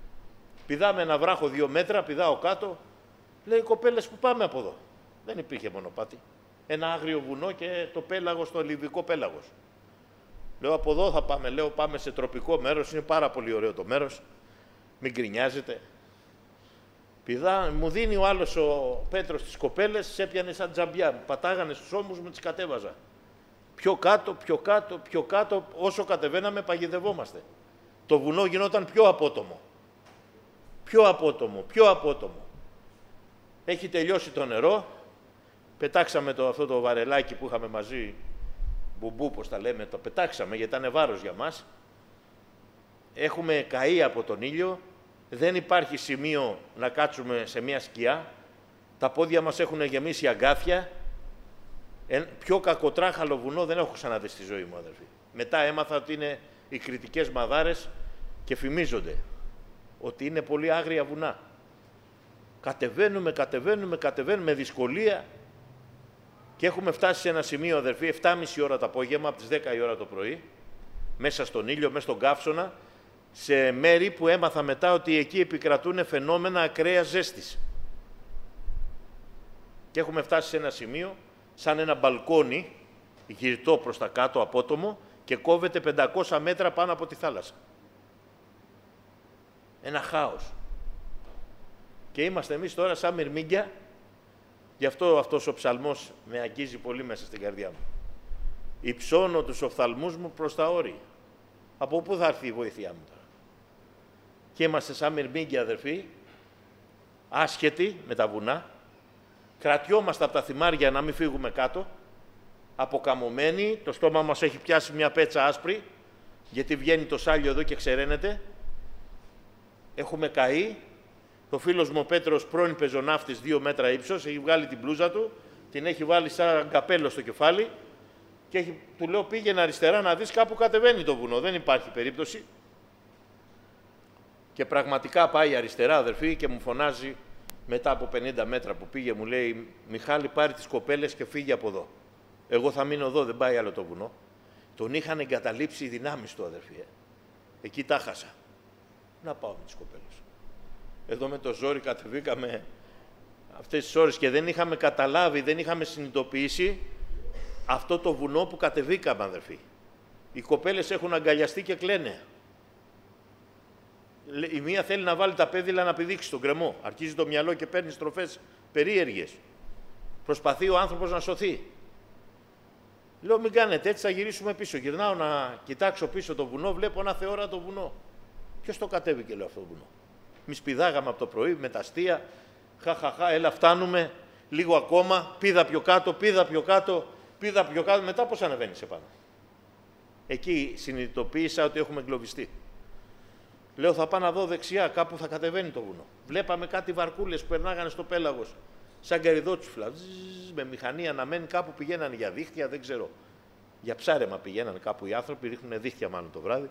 Πηδάμε ένα βράχο 2 μέτρα, πηδάω κάτω. Λέει, κοπέλες, που πάμε από εδώ? Δεν υπήρχε μονοπάτι. Ένα άγριο βουνό και το πέλαγος, το λιβικό πέλαγος. Λέω, από εδώ θα πάμε. Λέω, πάμε σε τροπικό μέρος, είναι πάρα πολύ ωραίο το μέρος. Μην γκρινιάζετε. Μου δίνει ο άλλος ο Πέτρος τις κοπέλες, σε έπιανε σαν τζαμπιά. Μου πατάγανε στους ώμους μου, τις κατέβαζα. Πιο κάτω, πιο κάτω, πιο κάτω. Όσο κατεβαίναμε, παγιδευόμαστε. Το βουνό γινόταν πιο απότομο. Πιο απότομο, πιο απότομο. Έχει τελειώσει το νερό. Πετάξαμε αυτό το βαρελάκι που είχαμε μαζί, μπουμπού, πώς τα λέμε, το πετάξαμε γιατί ήταν βάρος για μας. Έχουμε καεί από τον ήλιο. Δεν υπάρχει σημείο να κάτσουμε σε μια σκιά. Τα πόδια μας έχουν γεμίσει αγκάθια. Πιο κακοτράχαλο βουνό δεν έχω ξαναδεί στη ζωή μου, αδερφοί. Μετά έμαθα ότι είναι οι κρητικές μαδάρες και φημίζονται ότι είναι πολύ άγρια βουνά. Κατεβαίνουμε με δυσκολία και έχουμε φτάσει σε ένα σημείο, αδερφοί, 7,5 ώρα το απόγευμα, από τις 10 η ώρα το πρωί, μέσα στον ήλιο, μέσα στον καύσωνα, σε μέρη που έμαθα μετά ότι εκεί επικρατούν φαινόμενα ακραίας ζέστης. Και έχουμε φτάσει σε ένα σημείο, σαν ένα μπαλκόνι, γυρτό προς τα κάτω, απότομο, και κόβεται 500 μέτρα πάνω από τη θάλασσα. Ένα χάος. Και είμαστε εμείς τώρα σαν μυρμήγκια, γι' αυτό αυτός ο ψαλμός με αγγίζει πολύ μέσα στην καρδιά μου. Υψώνω τους οφθαλμούς μου προς τα όρη. Από πού θα έρθει η βοήθειά μου τώρα? Και είμαστε σαν μυρμήγκια, αδερφοί, άσχετοι με τα βουνά, κρατιόμαστε από τα θυμάρια να μην φύγουμε κάτω, αποκαμωμένοι, το στόμα μας έχει πιάσει μια πέτσα άσπρη, γιατί βγαίνει το σάλιο εδώ και ξεραίνεται. Έχουμε καεί. Το φίλος μου ο Πέτρος, πρώην πεζοναύτης 2 μέτρα ύψος, έχει βγάλει την μπλούζα του, την έχει βάλει σαν καπέλο στο κεφάλι και του λέω, πήγαινε αριστερά να δεις, κάπου κατεβαίνει το βουνό, δεν υπάρχει περίπτωση. Και πραγματικά πάει αριστερά, αδερφοί, και μου φωνάζει μετά από 50 μέτρα που πήγε, μου λέει, Μιχάλη, πάρει τις κοπέλες και φύγει από εδώ. Εγώ θα μείνω εδώ, δεν πάει άλλο το βουνό. Τον είχαν εγκαταλείψει οι δυνάμεις του, αδερφοί. Εκεί τα χάσα. Να πάω με τις κοπέλες. Εδώ με το ζόρι κατεβήκαμε αυτές τις ώρες και δεν είχαμε καταλάβει, δεν είχαμε συνειδητοποιήσει αυτό το βουνό που κατεβήκαμε, αδερφοί. Οι κοπέλες έχουν αγκαλιαστεί και κλαίνε. Η μία θέλει να βάλει τα πέδιλα να πηδήξει τον κρεμό. Αρχίζει το μυαλό και παίρνει στροφές περίεργες. Προσπαθεί ο άνθρωπος να σωθεί. Λέω, μην κάνετε έτσι, θα γυρίσουμε πίσω. Γυρνάω να κοιτάξω πίσω το βουνό, βλέπω ένα θεόρατο βουνό. Ποιος το κατέβηκε, λέω, αυτό το βουνό? Εμείς πηδάγαμε από το πρωί με τα αστεία. Χαχαχά, έλα, φτάνουμε. Λίγο ακόμα. Πήδα πιο κάτω, πήδα πιο κάτω, πήδα πιο κάτω. Μετά πώς ανεβαίνεις επάνω? Εκεί συνειδητοποίησα ότι έχουμε εγκλωβιστεί. Λέω, θα πάω να δω δεξιά, κάπου θα κατεβαίνει το βουνό. Βλέπαμε κάτι βαρκούλες που περνάγανε στο πέλαγος, σαν καριδότσουφλα, με μηχανή αναμένει, κάπου πηγαίνανε για δίχτυα, δεν ξέρω. Για ψάρεμα πηγαίνανε κάπου οι άνθρωποι, ρίχνουν δίχτυα μάλλον το βράδυ.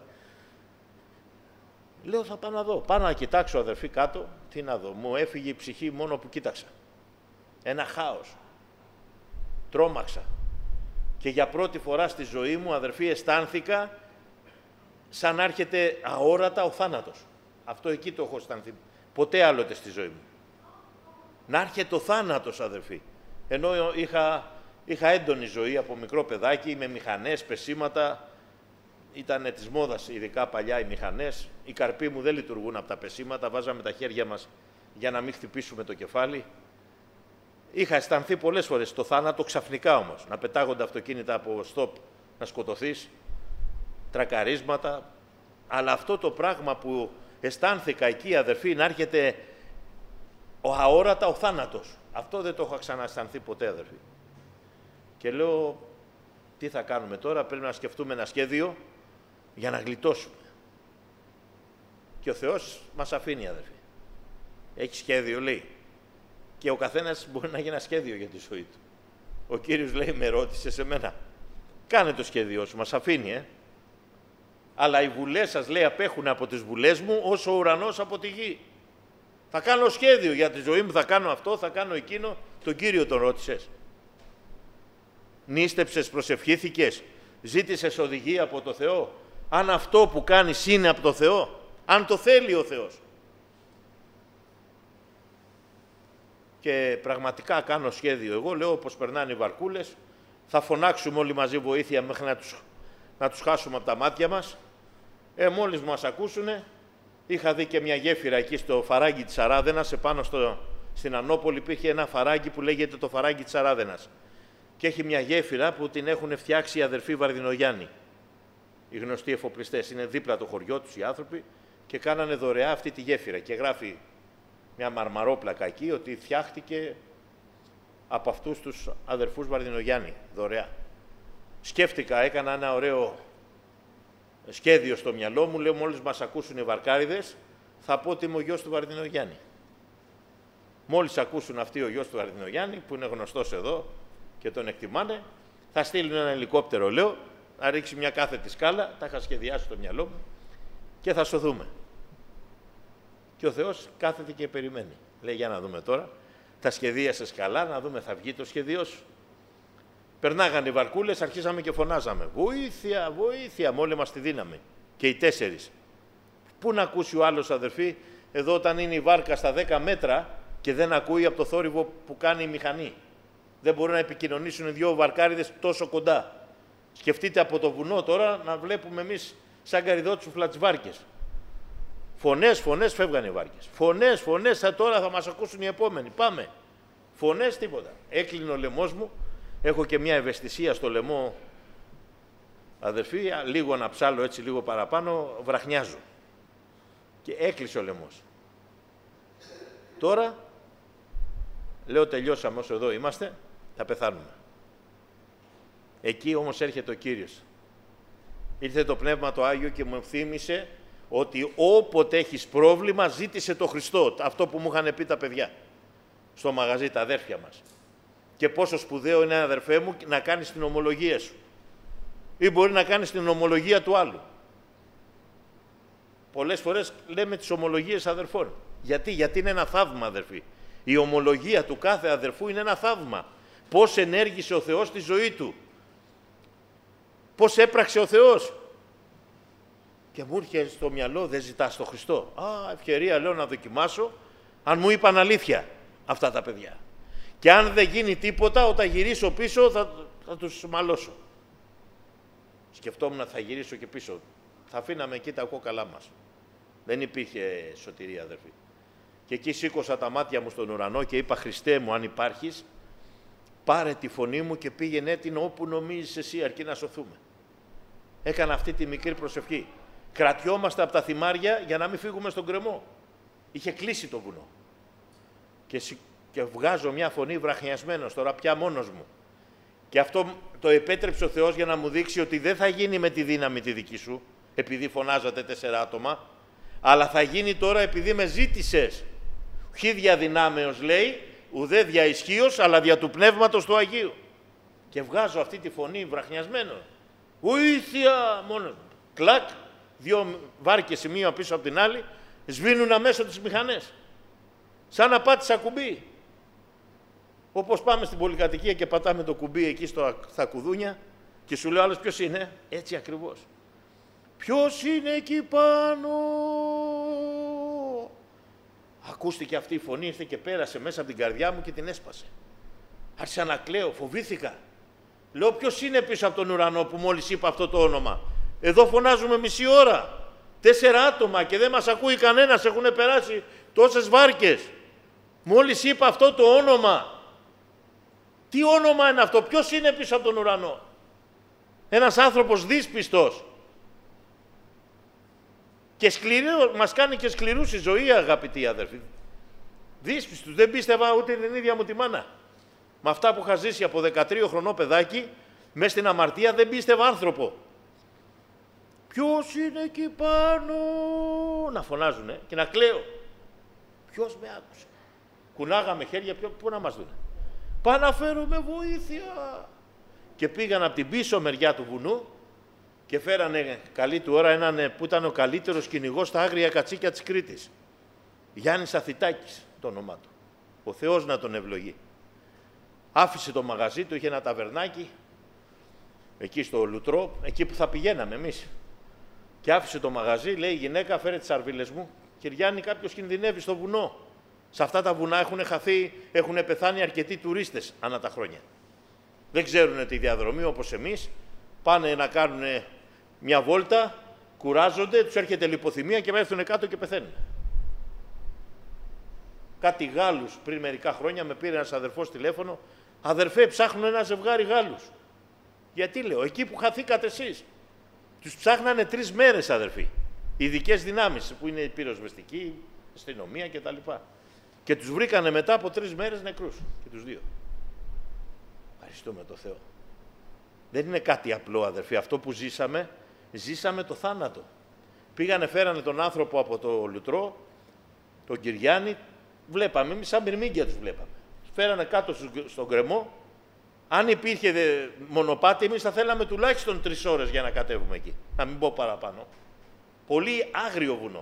Λέω, θα πάω να δω. Πάω να κοιτάξω, αδερφοί, κάτω. Τι να δω? Μου έφυγε η ψυχή μόνο που κοίταξα. Ένα χάος. Τρόμαξα. Και για πρώτη φορά στη ζωή μου, αδερφοί, αισθάνθηκα σαν να έρχεται αόρατα ο θάνατος. Αυτό εκεί το έχω αισθανθεί. Ποτέ άλλοτε στη ζωή μου. Να έρχεται ο θάνατος, αδερφοί. Ενώ είχα έντονη ζωή από μικρό παιδάκι, με μηχανές, πεσήματα. Ήταν της μόδας, ειδικά παλιά, οι μηχανές. Οι καρποί μου δεν λειτουργούν από τα πεσήματα. Βάζαμε τα χέρια μας για να μην χτυπήσουμε το κεφάλι. Είχα αισθανθεί πολλές φορές το θάνατο, ξαφνικά όμως. Να πετάγονται αυτοκίνητα από στόπ, να σκοτωθείς. Τρακαρίσματα. Αλλά αυτό το πράγμα που αισθάνθηκα εκεί, αδερφοί, να έρχεται αόρατα ο θάνατος. Αυτό δεν το έχω ξανααισθανθεί ποτέ, αδερφοί. Και λέω, τι θα κάνουμε τώρα? Πρέπει να σκεφτούμε ένα σχέδιο για να γλιτώσουμε. Και ο Θεός μας αφήνει, αδερφοί. Έχει σχέδιο, λέει. Και ο καθένας μπορεί να έχει ένα σχέδιο για τη ζωή του. Ο Κύριος, λέει, με ρώτησε σε μένα. Κάνε το σχέδιό σου, μας αφήνει, Αλλά οι βουλές σας, λέει, απέχουν από τις βουλές μου όσο ο ουρανός από τη γη. Θα κάνω σχέδιο για τη ζωή μου, θα κάνω αυτό, θα κάνω εκείνο. Τον Κύριο τον ρώτησες? Νίστεψες, προσευχήθηκες, ζήτησες οδηγία από το Θεό? Αν αυτό που κάνεις είναι από το Θεό, αν το θέλει ο Θεός. Και πραγματικά κάνω σχέδιο. Εγώ λέω, όπως περνάνε οι βαρκούλες, θα φωνάξουμε όλοι μαζί βοήθεια μέχρι να τους χάσουμε από τα μάτια μας. Μόλις μας ακούσουνε, είχα δει και μια γέφυρα εκεί στο φαράγγι της Αράδενας, επάνω στην Ανόπολη υπήρχε ένα φαράγγι που λέγεται το φαράγγι της Αράδενας. Και έχει μια γέφυρα που την έχουν φτιάξει οι αδερφοί Βαρδινογιάννη. Οι γνωστοί εφοπλιστές. Είναι δίπλα το χωριό τους οι άνθρωποι και κάνανε δωρεά αυτή τη γέφυρα. Και γράφει μια μαρμαρόπλακα εκεί ότι φτιάχτηκε από αυτούς τους αδερφούς Βαρδινογιάννη, δωρεά. Σκέφτηκα, έκανα ένα ωραίο σχέδιο στο μυαλό μου, λέω, μόλις μας ακούσουν οι βαρκάριδες, θα πω ότι είμαι ο γιος του Βαρδινογιάννη. Μόλις ακούσουν αυτοί ο γιος του Βαρδινογιάννη, που είναι γνωστός εδώ και τον εκτιμάνε, θα στείλουν ένα ελικόπτερο, λέω, να ρίξει μια κάθετη σκάλα, τα είχα σχεδιάσει στο μυαλό μου και θα σωθούμε. Και ο Θεός κάθεται και περιμένει. Λέει, για να δούμε τώρα, τα σχεδίασες καλά, να δούμε θα βγει το σχέδιό σου. Περνάγανε οι βαρκούλες, αρχίσαμε και φωνάζαμε. Βοήθεια, βοήθεια, με όλη μας τη δύναμη. Και οι 4. Πού να ακούσει ο άλλος, αδερφοί, εδώ όταν είναι η βάρκα στα 10 μέτρα και δεν ακούει από το θόρυβο που κάνει η μηχανή. Δεν μπορούν να επικοινωνήσουν 2 βαρκάριδες τόσο κοντά. Σκεφτείτε από το βουνό τώρα να βλέπουμε εμείς σαν καριδότσουφλα τις βάρκες. Φωνές, φωνές, φεύγανε οι βάρκες. Φωνές, φωνές, τώρα θα μας ακούσουν οι επόμενοι. Πάμε. Φωνές, τίποτα. Έκλεινε ο λαιμός μου. Έχω και μια ευαισθησία στο λαιμό, αδερφοί, λίγο να ψάλω έτσι λίγο παραπάνω, βραχνιάζω. Και έκλεισε ο λαιμός. Τώρα, λέω, τελειώσαμε όσο εδώ είμαστε, θα πεθάνουμε. Εκεί όμως έρχεται ο Κύριος. Ήρθε το Πνεύμα το Άγιο και μου θύμισε ότι όποτε έχεις πρόβλημα, ζήτησε το Χριστό. Αυτό που μου είχαν πει τα παιδιά στο μαγαζί, τα αδέρφια μας. Και πόσο σπουδαίο είναι, αδερφέ μου, να κάνεις την ομολογία σου. Ή μπορεί να κάνεις την ομολογία του άλλου. πολλές φορές λέμε τις ομολογίες αδερφών. Γιατί είναι ένα θαύμα, αδερφοί. Η ομολογία του κάθε αδερφού είναι ένα θαύμα. Πώς ενέργησε ο Θεός τη ζωή του. Πώς έπραξε ο Θεός. Και μου έρχεται στο μυαλό, δεν ζητάς το Χριστό. Ευκαιρία λέω να δοκιμάσω, αν μου είπαν αλήθεια αυτά τα παιδιά. Και αν δεν γίνει τίποτα, όταν γυρίσω πίσω θα τους μαλώσω. Σκεφτόμουν θα γυρίσω και πίσω. Θα αφήναμε εκεί τα κόκαλά μας. Δεν υπήρχε σωτηρία, αδερφοί. Και εκεί σήκωσα τα μάτια μου στον ουρανό και είπα, Χριστέ μου, αν υπάρχεις, πάρε τη φωνή μου και πήγαινε την όπου νομίζεις εσύ, αρκεί να σωθούμε. Έκανα αυτή τη μικρή προσευχή. Κρατιόμαστε από τα θυμάρια για να μην φύγουμε στον γκρεμό. Είχε κλείσει το βουνό. Και βγάζω μια φωνή βραχνιασμένος, τώρα πια μόνος μου. Και αυτό το επέτρεψε ο Θεός για να μου δείξει ότι δεν θα γίνει με τη δύναμη τη δική σου, επειδή φωνάζατε 4 άτομα, αλλά θα γίνει τώρα επειδή με ζήτησες. Χι δια δυνάμεως, λέει, ουδέ δια ισχύος, αλλά δια του Πνεύματος του Αγίου. Και βγάζω αυτή τη φωνή βραχνιασμένο. Βοήθεια! Μόνος μου. Κλακ, 2 βάρκες η μία πίσω από την άλλη, σβήνουν αμέσως τις μηχανές. Σαν να πάτησα κουμπί. Όπως πάμε στην πολυκατοικία και πατάμε το κουμπί εκεί στα κουδούνια και σου λέει άλλος ποιος είναι. Έτσι ακριβώς. Ποιος είναι εκεί πάνω. Ακούστηκε αυτή η φωνή, ήρθε και πέρασε μέσα από την καρδιά μου και την έσπασε. Άρχισα να κλαίω, φοβήθηκα. Λέω ποιος είναι πίσω από τον ουρανό που μόλις είπα αυτό το όνομα. Εδώ φωνάζουμε μισή ώρα. 4 άτομα και δεν μας ακούει κανένας, έχουν περάσει τόσες βάρκες. Μόλις είπα αυτό το όνομα. Τι όνομα είναι αυτό, ποιος είναι πίσω από τον ουρανό. Ένας άνθρωπος δύσπιστος. Και μας κάνει και σκληρούς η ζωή, αγαπητοί αδερφοί. Δύσπιστος, δεν πίστευα ούτε την ίδια μου τη μάνα. Με αυτά που είχα ζήσει από 13 χρονό παιδάκι, μέσα στην αμαρτία δεν πίστευα άνθρωπο. Ποιος είναι εκεί πάνω, να φωνάζουνε και να κλαίω. Ποιος με άκουσε. Κουνάγαμε χέρια, πού να μας δούνε. Πάω να φέρουμε βοήθεια. Και πήγαν από την πίσω μεριά του βουνού και φέρανε καλή του ώρα έναν που ήταν ο καλύτερος κυνηγός στα άγρια κατσίκια της Κρήτης. Γιάννης Αθητάκης το όνομά του. Ο Θεός να τον ευλογεί. Άφησε το μαγαζί του, είχε ένα ταβερνάκι εκεί στο Λουτρό, εκεί που θα πηγαίναμε εμείς. Και άφησε το μαγαζί, λέει η γυναίκα, φέρε τις αρβίλες μου. Κυριάννη, κάποιος κινδυνεύει στο βουνό. Σε αυτά τα βουνά έχουν πεθάνει αρκετοί τουρίστες ανά τα χρόνια. Δεν ξέρουν τη διαδρομή όπως εμείς. Πάνε να κάνουν μια βόλτα, κουράζονται, τους έρχεται λιποθυμία και έρθουν κάτω και πεθαίνουν. Κάτι Γάλλους πριν μερικά χρόνια με πήρε ένας αδερφός τηλέφωνο. Αδερφέ, ψάχνουν ένα ζευγάρι Γάλλους. Γιατί λέω, εκεί που χαθήκατε εσείς. Τους ψάχνανε 3 μέρες, αδερφοί. Ειδικές δυνάμεις που είναι η πυροσβεστική, αστυνομία κτλ. Και τους βρήκανε μετά από 3 μέρες νεκρούς. Και τους 2. Ευχαριστούμε το Θεό. Δεν είναι κάτι απλό, αδερφοί. Αυτό που ζήσαμε το θάνατο. Πήγανε, φέρανε τον άνθρωπο από το Λουτρό, τον Κυριάννη. Βλέπαμε, εμείς σαν μυρμήγκια τους βλέπαμε. Φέρανε κάτω στον γκρεμό. Αν υπήρχε μονοπάτι, εμείς θα θέλαμε τουλάχιστον 3 ώρες για να κατέβουμε εκεί. Να μην πω παραπάνω. Πολύ άγριο βουνό.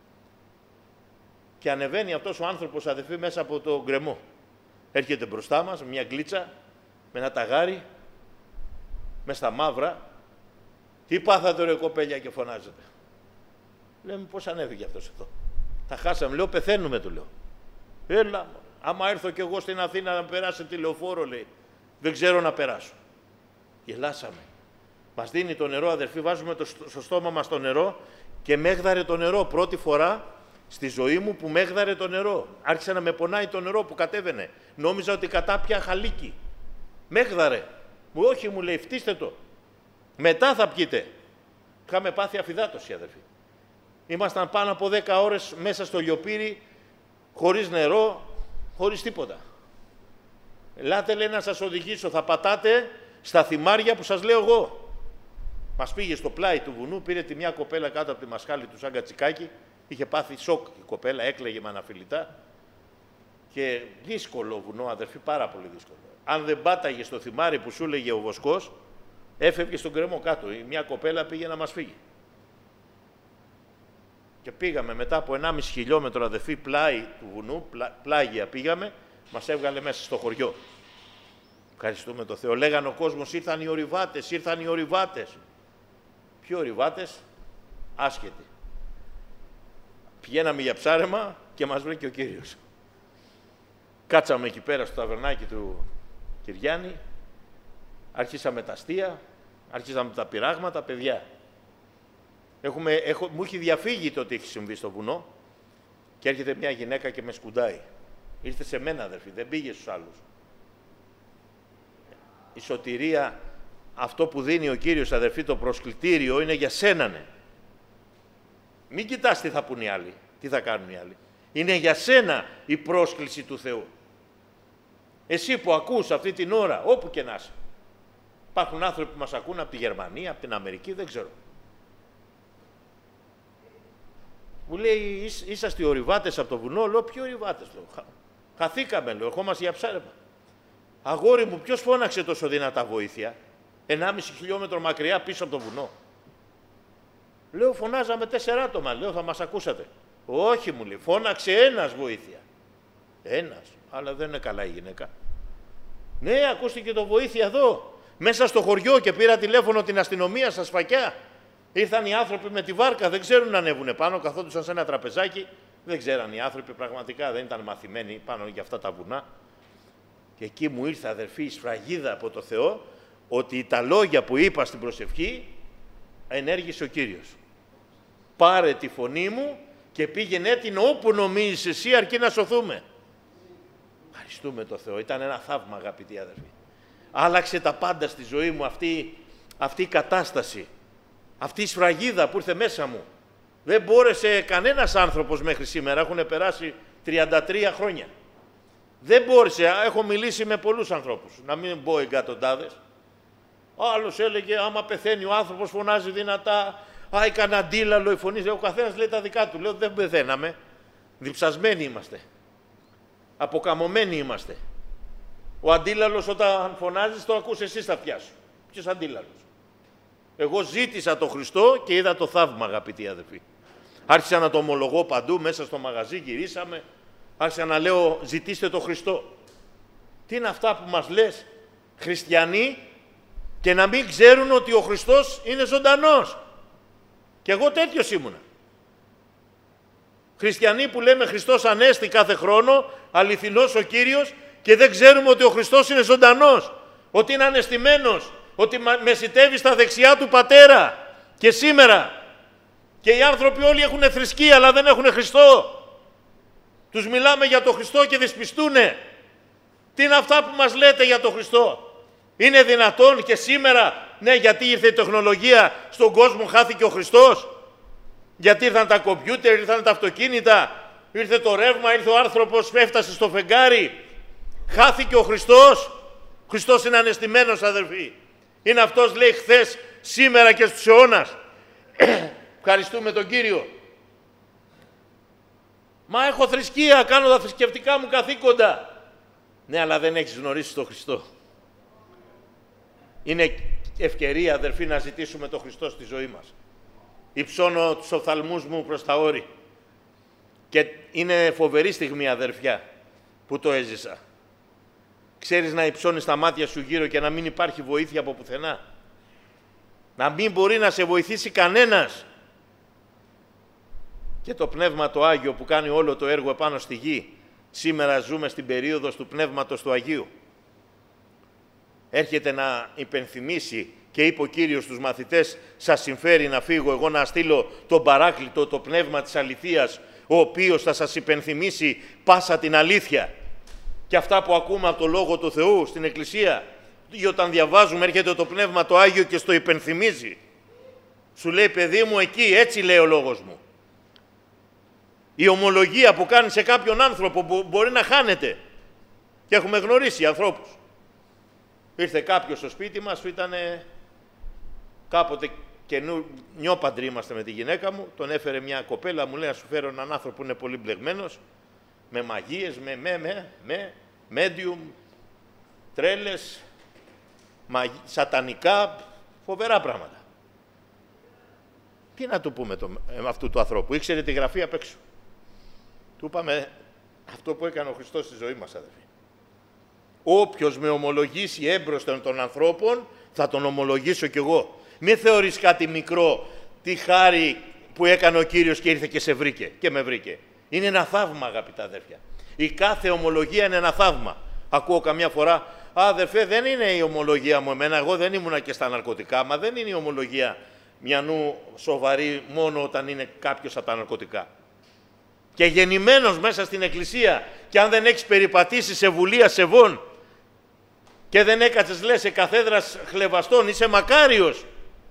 Και ανεβαίνει αυτός ο άνθρωπος, αδερφοί, μέσα από το γκρεμό. Έρχεται μπροστά μας, μια γκλίτσα, με ένα ταγάρι, μες στα μαύρα. Τι πάθατε ρε κοπέλια και φωνάζετε. Λέμε πώς ανέβηκε αυτός εδώ. Τα χάσαμε, λέω πεθαίνουμε, του λέω. Έλα, άμα έρθω κι εγώ στην Αθήνα να περάσει τη λεωφόρο, λέει. Δεν ξέρω να περάσω. Γελάσαμε. Μας δίνει το νερό, αδερφοί, βάζουμε στο στόμα μας το νερό και μέγδαρε το νερό. Πρώτη φορά στη ζωή μου που μέγδαρε το νερό. Άρχισε να με πονάει το νερό που κατέβαινε. Νόμιζα ότι κατάπια χαλίκι. Μέγδαρε. Όχι, μου λέει, φτύστε το. Μετά θα πιείτε. Είχαμε πάθει αφυδάτωση, αδερφοί. Ήμασταν πάνω από 10 ώρες μέσα στο λιοπύρι, χωρίς νερό, χωρίς τίποτα. Ελάτε, λέει, να σας οδηγήσω. Θα πατάτε στα θυμάρια που σας λέω εγώ. Μας πήγε στο πλάι του βουνού, πήρε τη μια κοπέλα κάτω από τη μασχάλη του σαν κατσικάκι. Είχε πάθει σοκ η κοπέλα, έκλαιγε με αναφιλητά. Και δύσκολο βουνό, αδερφοί, πάρα πολύ δύσκολο. Αν δεν πάταγε στο θυμάρι που σου έλεγε ο βοσκός, έφευγε στον κρεμό κάτω. Η μια κοπέλα πήγε να μας φύγει. Και πήγαμε μετά από 1,5 χιλιόμετρο, αδερφοί, πλάι του βουνού, πλάγια πήγαμε, μας έβγαλε μέσα στο χωριό. Ευχαριστούμε τον Θεό. Λέγανε ο κόσμος, ήρθαν οι ορειβάτες, ήρθαν οι ορειβάτες. Ποιοι ορειβάτες? Άσχετοι. Πηγαίναμε για ψάρεμα και μας βρήκε ο Κύριος. Κάτσαμε εκεί πέρα στο ταβερνάκι του Κυριάννη, αρχίσαμε τα αστεία, αρχίσαμε τα πειράγματα, παιδιά. Μου έχει διαφύγει το τι έχει συμβεί στο βουνό και έρχεται μια γυναίκα και με σκουντάει. Ήρθε σε μένα, αδερφοί, δεν πήγε στους άλλους. Η σωτηρία, αυτό που δίνει ο Κύριος, αδερφοί, το προσκλητήριο, είναι για σένα, ναι. Μην κοιτάς τι θα πουν οι άλλοι, τι θα κάνουν οι άλλοι. Είναι για σένα η πρόσκληση του Θεού. Εσύ που ακούς αυτή την ώρα, όπου και να είσαι. Υπάρχουν άνθρωποι που μας ακούν από τη Γερμανία, από την Αμερική, δεν ξέρω. Μου λέει, είσαστε οι ορειβάτες από το βουνό? Λέω, ποιοι ορειβάτες? Χαθήκαμε, λέω, ερχόμαστε για ψάρεμα. Αγόρι μου, ποιος φώναξε τόσο δυνατά βοήθεια? 1,5 χιλιόμετρο μακριά πίσω από το βουνό. Λέω, φωνάζαμε 4 άτομα, λέω, θα μας ακούσατε. Όχι, μου λέει, φώναξε ένας βοήθεια. Ένας, αλλά δεν είναι καλά η γυναίκα. Ναι, ακούστηκε το βοήθεια εδώ, μέσα στο χωριό, και πήρα τηλέφωνο την αστυνομία στα Σφακιά. Ήρθαν οι άνθρωποι με τη βάρκα, δεν ξέρουν να ανέβουν πάνω, καθόντουσαν σε ένα τραπεζάκι. Δεν ξέραν οι άνθρωποι, πραγματικά δεν ήταν μαθημένοι πάνω για αυτά τα βουνά. Και εκεί μου ήρθε, αδερφοί, η σφραγίδα από το Θεό, ότι τα λόγια που είπα στην προσευχή ενέργησε ο Κύριος. Πάρε τη φωνή μου και πήγαινε την όπου νομίζεις εσύ, αρκεί να σωθούμε. Ευχαριστούμε το Θεό. Ήταν ένα θαύμα, αγαπητοί αδερφοί. Άλλαξε τα πάντα στη ζωή μου αυτή η κατάσταση. Αυτή η σφραγίδα που ήρθε μέσα μου. Δεν μπόρεσε κανένας άνθρωπος μέχρι σήμερα. Έχουν περάσει 33 χρόνια. Δεν μπόρεσε. Έχω μιλήσει με πολλούς ανθρώπους. Να μην πω εγκατοντάδες. Άλλος έλεγε, άμα πεθαίνει ο άνθρωπος φωνάζει δυνατά. Έκανε αντίλαλο η φωνή. Ο καθένας λέει τα δικά του. Λέω, δεν πεθαίναμε. Διψασμένοι είμαστε. Αποκαμωμένοι είμαστε. Ο αντίλαλος όταν φωνάζεις το ακούς εσύ στα αυτιά σου. Ποιος αντίλαλος? Εγώ ζήτησα το Χριστό και είδα το θαύμα, αγαπητοί αδελφοί. Άρχισα να το ομολογώ παντού, μέσα στο μαγαζί γυρίσαμε. Άρχισα να λέω, ζητήστε το Χριστό. Τι είναι αυτά που μας λες, χριστιανοί, και να μην ξέρουν ότι ο Χριστός είναι ζωντανός? Και εγώ τέτοιος ήμουνα. Χριστιανοί που λέμε Χριστός Ανέστη κάθε χρόνο, αληθινός ο Κύριος, και δεν ξέρουμε ότι ο Χριστός είναι ζωντανός, ότι είναι ανεστημένος, ότι μεσιτεύει στα δεξιά του Πατέρα και σήμερα. Και οι άνθρωποι όλοι έχουν θρησκεία, αλλά δεν έχουν Χριστό. Τους μιλάμε για τον Χριστό και δυσπιστούνε. Τι είναι αυτά που μας λέτε για τον Χριστό? Είναι δυνατόν και σήμερα? Ναι, γιατί ήρθε η τεχνολογία στον κόσμο, χάθηκε ο Χριστός? Γιατί ήρθαν τα κομπιούτερ, ήρθαν τα αυτοκίνητα, ήρθε το ρεύμα, ήρθε ο άνθρωπος, έφτασε στο φεγγάρι. Χάθηκε ο Χριστός? Ο Χριστός είναι ανεστημένος, αδελφοί. Είναι αυτός, λέει, χθες, σήμερα και στους αιώνας. Ευχαριστούμε τον Κύριο. Μα έχω θρησκεία, κάνω τα θρησκευτικά μου καθήκοντα. Ναι, αλλά δεν έχεις γνωρίσει τον Χριστό. Είναι ευκαιρία, αδερφοί, να ζητήσουμε τον Χριστό στη ζωή μας. Υψώνω τους οφθαλμούς μου προς τα όρη. Και είναι φοβερή στιγμή, αδερφιά, που το έζησα. Ξέρεις να υψώνεις τα μάτια σου γύρω και να μην υπάρχει βοήθεια από πουθενά. Να μην μπορεί να σε βοηθήσει κανένας. Και το Πνεύμα το Άγιο που κάνει όλο το έργο επάνω στη γη. Σήμερα ζούμε στην περίοδο του Πνεύματος του Αγίου. Έρχεται να υπενθυμίσει και είπε ο Κύριος στους μαθητές, σας συμφέρει να φύγω εγώ να στείλω τον Παράκλητο, το Πνεύμα της αληθείας, ο οποίος θα σας υπενθυμίσει πάσα την αλήθεια. Και αυτά που ακούμε από το Λόγο του Θεού στην Εκκλησία, ή όταν διαβάζουμε έρχεται το Πνεύμα το Άγιο και στο υπενθυμίζει. Σου λέει, παιδί μου, εκεί, έτσι λέει ο Λόγος μου. Η ομολογία που κάνει σε κάποιον άνθρωπο που μπορεί να χάνεται. Και έχουμε γνωρίσει ανθρώπους. Ήρθε κάποιος στο σπίτι μας που ήταν κάποτε νιόπαντροι είμαστε με τη γυναίκα μου, τον έφερε μια κοπέλα, μου λέει να σου φέρω έναν άνθρωπο που είναι πολύ μπλεγμένος, με μαγείες, με medium, τρέλες, σατανικά, φοβερά πράγματα. Τι να του πούμε αυτού του ανθρώπου. Ήξερε τη γραφή απ' έξω. Του είπαμε αυτό που έκανε ο Χριστός στη ζωή μας, αδελφοί. Όποιος με ομολογήσει έμπροσθεν των ανθρώπων, θα τον ομολογήσω κι εγώ. Μην θεωρείς κάτι μικρό, τη χάρη που έκανε ο Κύριος και ήρθε και σε βρήκε και με βρήκε. Είναι ένα θαύμα, αγαπητά αδέρφια. Η κάθε ομολογία είναι ένα θαύμα. Ακούω καμιά φορά, αδερφέ, δεν είναι η ομολογία μου εμένα, εγώ δεν ήμουνα και στα ναρκωτικά, μα δεν είναι η ομολογία μιανού σοβαρή μόνο όταν είναι κάποιος από τα ναρκωτικά. Και γεννημένος μέσα στην Εκκλησία, και αν δεν έχεις περιπατήσει σε βουλή ασεβών και δεν έκατσες, λες, σε καθέδρας χλευαστών, είσαι μακάριος.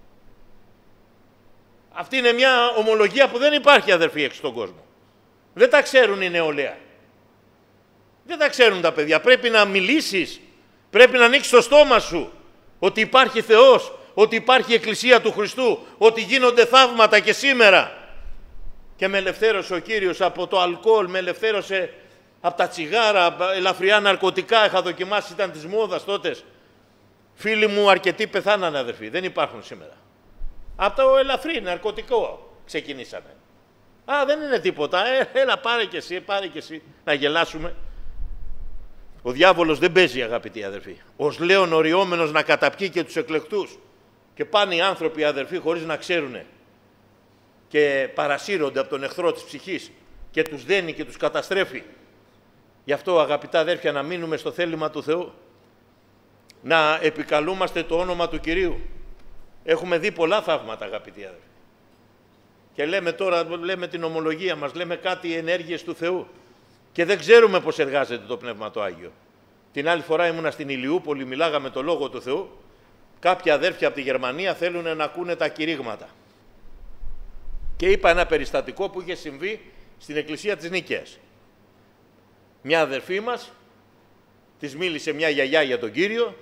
Αυτή είναι μια ομολογία που δεν υπάρχει, αδερφοί, έξω στον κόσμο. Δεν τα ξέρουν οι νεολαία. Δεν τα ξέρουν τα παιδιά. Πρέπει να μιλήσεις, πρέπει να ανοίξεις το στόμα σου ότι υπάρχει Θεός, ότι υπάρχει η Εκκλησία του Χριστού, ότι γίνονται θαύματα και σήμερα. Και με ελευθέρωσε ο Κύριος από το αλκοόλ, με ελευθέρωσε από τα τσιγάρα, ελαφριά ναρκωτικά, είχα δοκιμάσει, ήταν της μόδας τότε. Φίλοι μου αρκετοί πεθάνανε, αδερφοί, δεν υπάρχουν σήμερα. Από το ελαφρύ ναρκωτικό ξεκινήσαμε. Δεν είναι τίποτα, έλα πάρε και εσύ, να γελάσουμε. Ο διάβολος δεν παίζει, αγαπητοί αδερφοί. Ως λέον οριόμενος να καταπιεί και τους εκλεκτούς. Και πάνε οι άνθρωποι, αδερφοί, χωρίς να ξέρουνε. Και παρασύρονται από τον εχθρό της ψυχής και τους δένει και τους καταστρέφει. Γι' αυτό, αγαπητά αδέρφια, να μείνουμε στο θέλημα του Θεού. Να επικαλούμαστε το όνομα του Κυρίου. Έχουμε δει πολλά θαύματα, αγαπητοί αδέρφοι. Και λέμε τώρα, λέμε την ομολογία μας, λέμε κάτι ενέργειες του Θεού. Και δεν ξέρουμε πώς εργάζεται το Πνεύμα το Άγιο. Την άλλη φορά ήμουνα στην Ηλιούπολη, μιλάγαμε το Λόγο του Θεού. Κάποια αδέρφια από τη Γερμανία θέλουν να ακούνε τα κηρύγματα. Και είπα ένα περιστατικό που είχε συμβεί στην εκκλησία της Νίκαιας. Μια αδερφή μας, της μίλησε μια γιαγιά για τον Κύριο,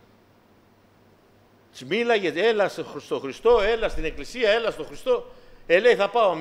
της μίλαγε, έλα στο Χριστό, έλα στην εκκλησία, έλα στο Χριστό. Λέει, θα πάω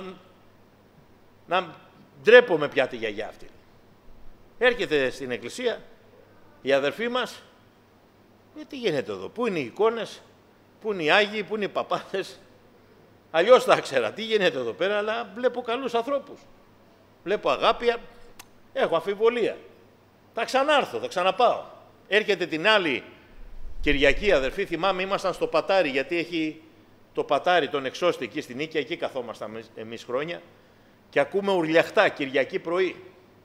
να ντρέπομαι πια τη γιαγιά αυτή. Έρχεται στην εκκλησία η αδερφή μας, τι γίνεται εδώ, πού είναι οι εικόνες, πού είναι οι Άγιοι, πού είναι οι παπάδες. Αλλιώς θα ξέρα τι γίνεται εδώ πέρα, αλλά βλέπω καλούς ανθρώπους. Βλέπω αγάπη, έχω αμφιβολία. Θα ξανάρθω, θα ξαναπάω. Έρχεται την άλλη Κυριακή, αδερφή, θυμάμαι, ήμασταν στο Πατάρι, γιατί έχει το Πατάρι, τον εξώστη εκεί στην Νίκαια, εκεί καθόμασταν εμείς χρόνια, και ακούμε ουρλιαχτά Κυριακή πρωί.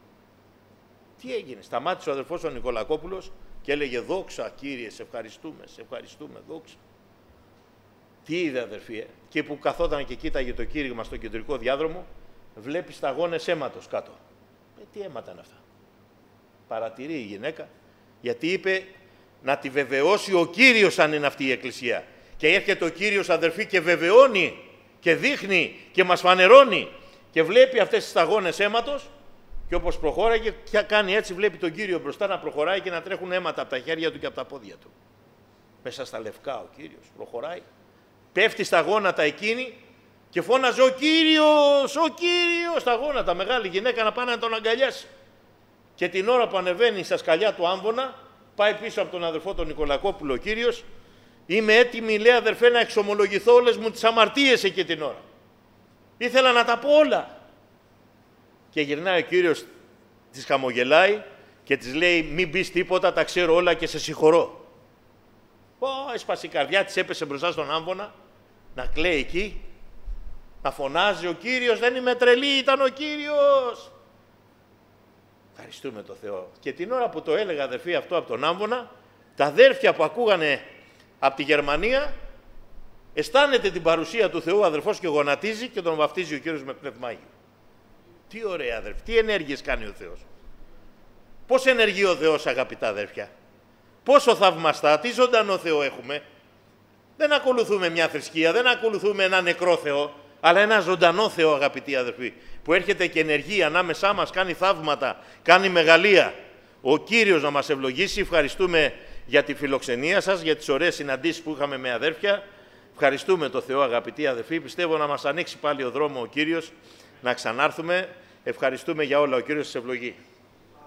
Τι έγινε, σταμάτησε ο αδερφός ο Νικολακόπουλος και έλεγε, δόξα Κύριε, σε ευχαριστούμε, δόξα. Τι είδε, αδερφοί, και που καθόταν και κοίταγε το κήρυγμα στο κεντρικό διάδρομο, βλέπει σταγόνες αίματος κάτω. Τι αίματα είναι αυτά. Παρατηρεί η γυναίκα, γιατί είπε να τη βεβαιώσει ο Κύριος αν είναι αυτή η εκκλησία. Και έρχεται ο Κύριος, αδερφοί, και βεβαιώνει και δείχνει και μας φανερώνει και βλέπει αυτές τις σταγόνες αίματος, και όπως προχώραγε και κάνει έτσι, βλέπει τον Κύριο μπροστά να προχωράει και να τρέχουν αίματα από τα χέρια του και από τα πόδια του. Μέσα στα λευκά ο Κύριος προχωράει. Πέφτει στα γόνατα εκείνη και φώναζε ο Κύριος, στα γόνατα, μεγάλη γυναίκα να πάνε να τον αγκαλιάσει. Και την ώρα που ανεβαίνει στα σκαλιά του άμβονα, πάει πίσω από τον αδερφό τον Νικολακόπουλο ο Κύριος, είμαι έτοιμη, λέει, αδερφέ, να εξομολογηθώ όλες μου τις αμαρτίες εκεί την ώρα. Ήθελα να τα πω όλα. Και γυρνάει ο Κύριος, της χαμογελάει και της λέει, μην πεις τίποτα, τα ξέρω όλα και σε συγχωρώ. Έσπασε η καρδιά της, έπεσε μπροστά στον άμβονα, να κλαίει εκεί, να φωνάζει, ο Κύριος, δεν είμαι τρελή, ήταν ο Κύριος. Ευχαριστούμε τον Θεό. Και την ώρα που το έλεγα, αδερφοί, αυτό από τον άμβονα, τα αδέρφια που ακούγανε από τη Γερμανία, αισθάνεται την παρουσία του Θεού, αδερφός, και γονατίζει και τον βαφτίζει ο Κύριος με Πνεύμα Άγιο. Τι ωραία, αδερφοί, τι ενέργειες κάνει ο Θεός. Πώς ενεργεί ο Θεός, αγαπητά αδέρφια. Πόσο θαυμαστά, τι ζωντανό Θεό έχουμε. Δεν ακολουθούμε μια θρησκεία, δεν ακολουθούμε ένα νεκρό Θεό, αλλά ένα ζωντανό Θεό, αγαπητοί αδερφοί, που έρχεται και ενεργεί ανάμεσά μας, κάνει θαύματα, κάνει μεγαλεία. Ο Κύριος να μας ευλογήσει. Ευχαριστούμε για τη φιλοξενία σας, για τις ωραίες συναντήσεις που είχαμε με αδέρφια. Ευχαριστούμε το Θεό, αγαπητοί αδερφοί. Πιστεύω να μας ανοίξει πάλι ο δρόμο ο Κύριος, να ξανάρθουμε. Ευχαριστούμε για όλα. Ο Κύριος σας ευλογεί.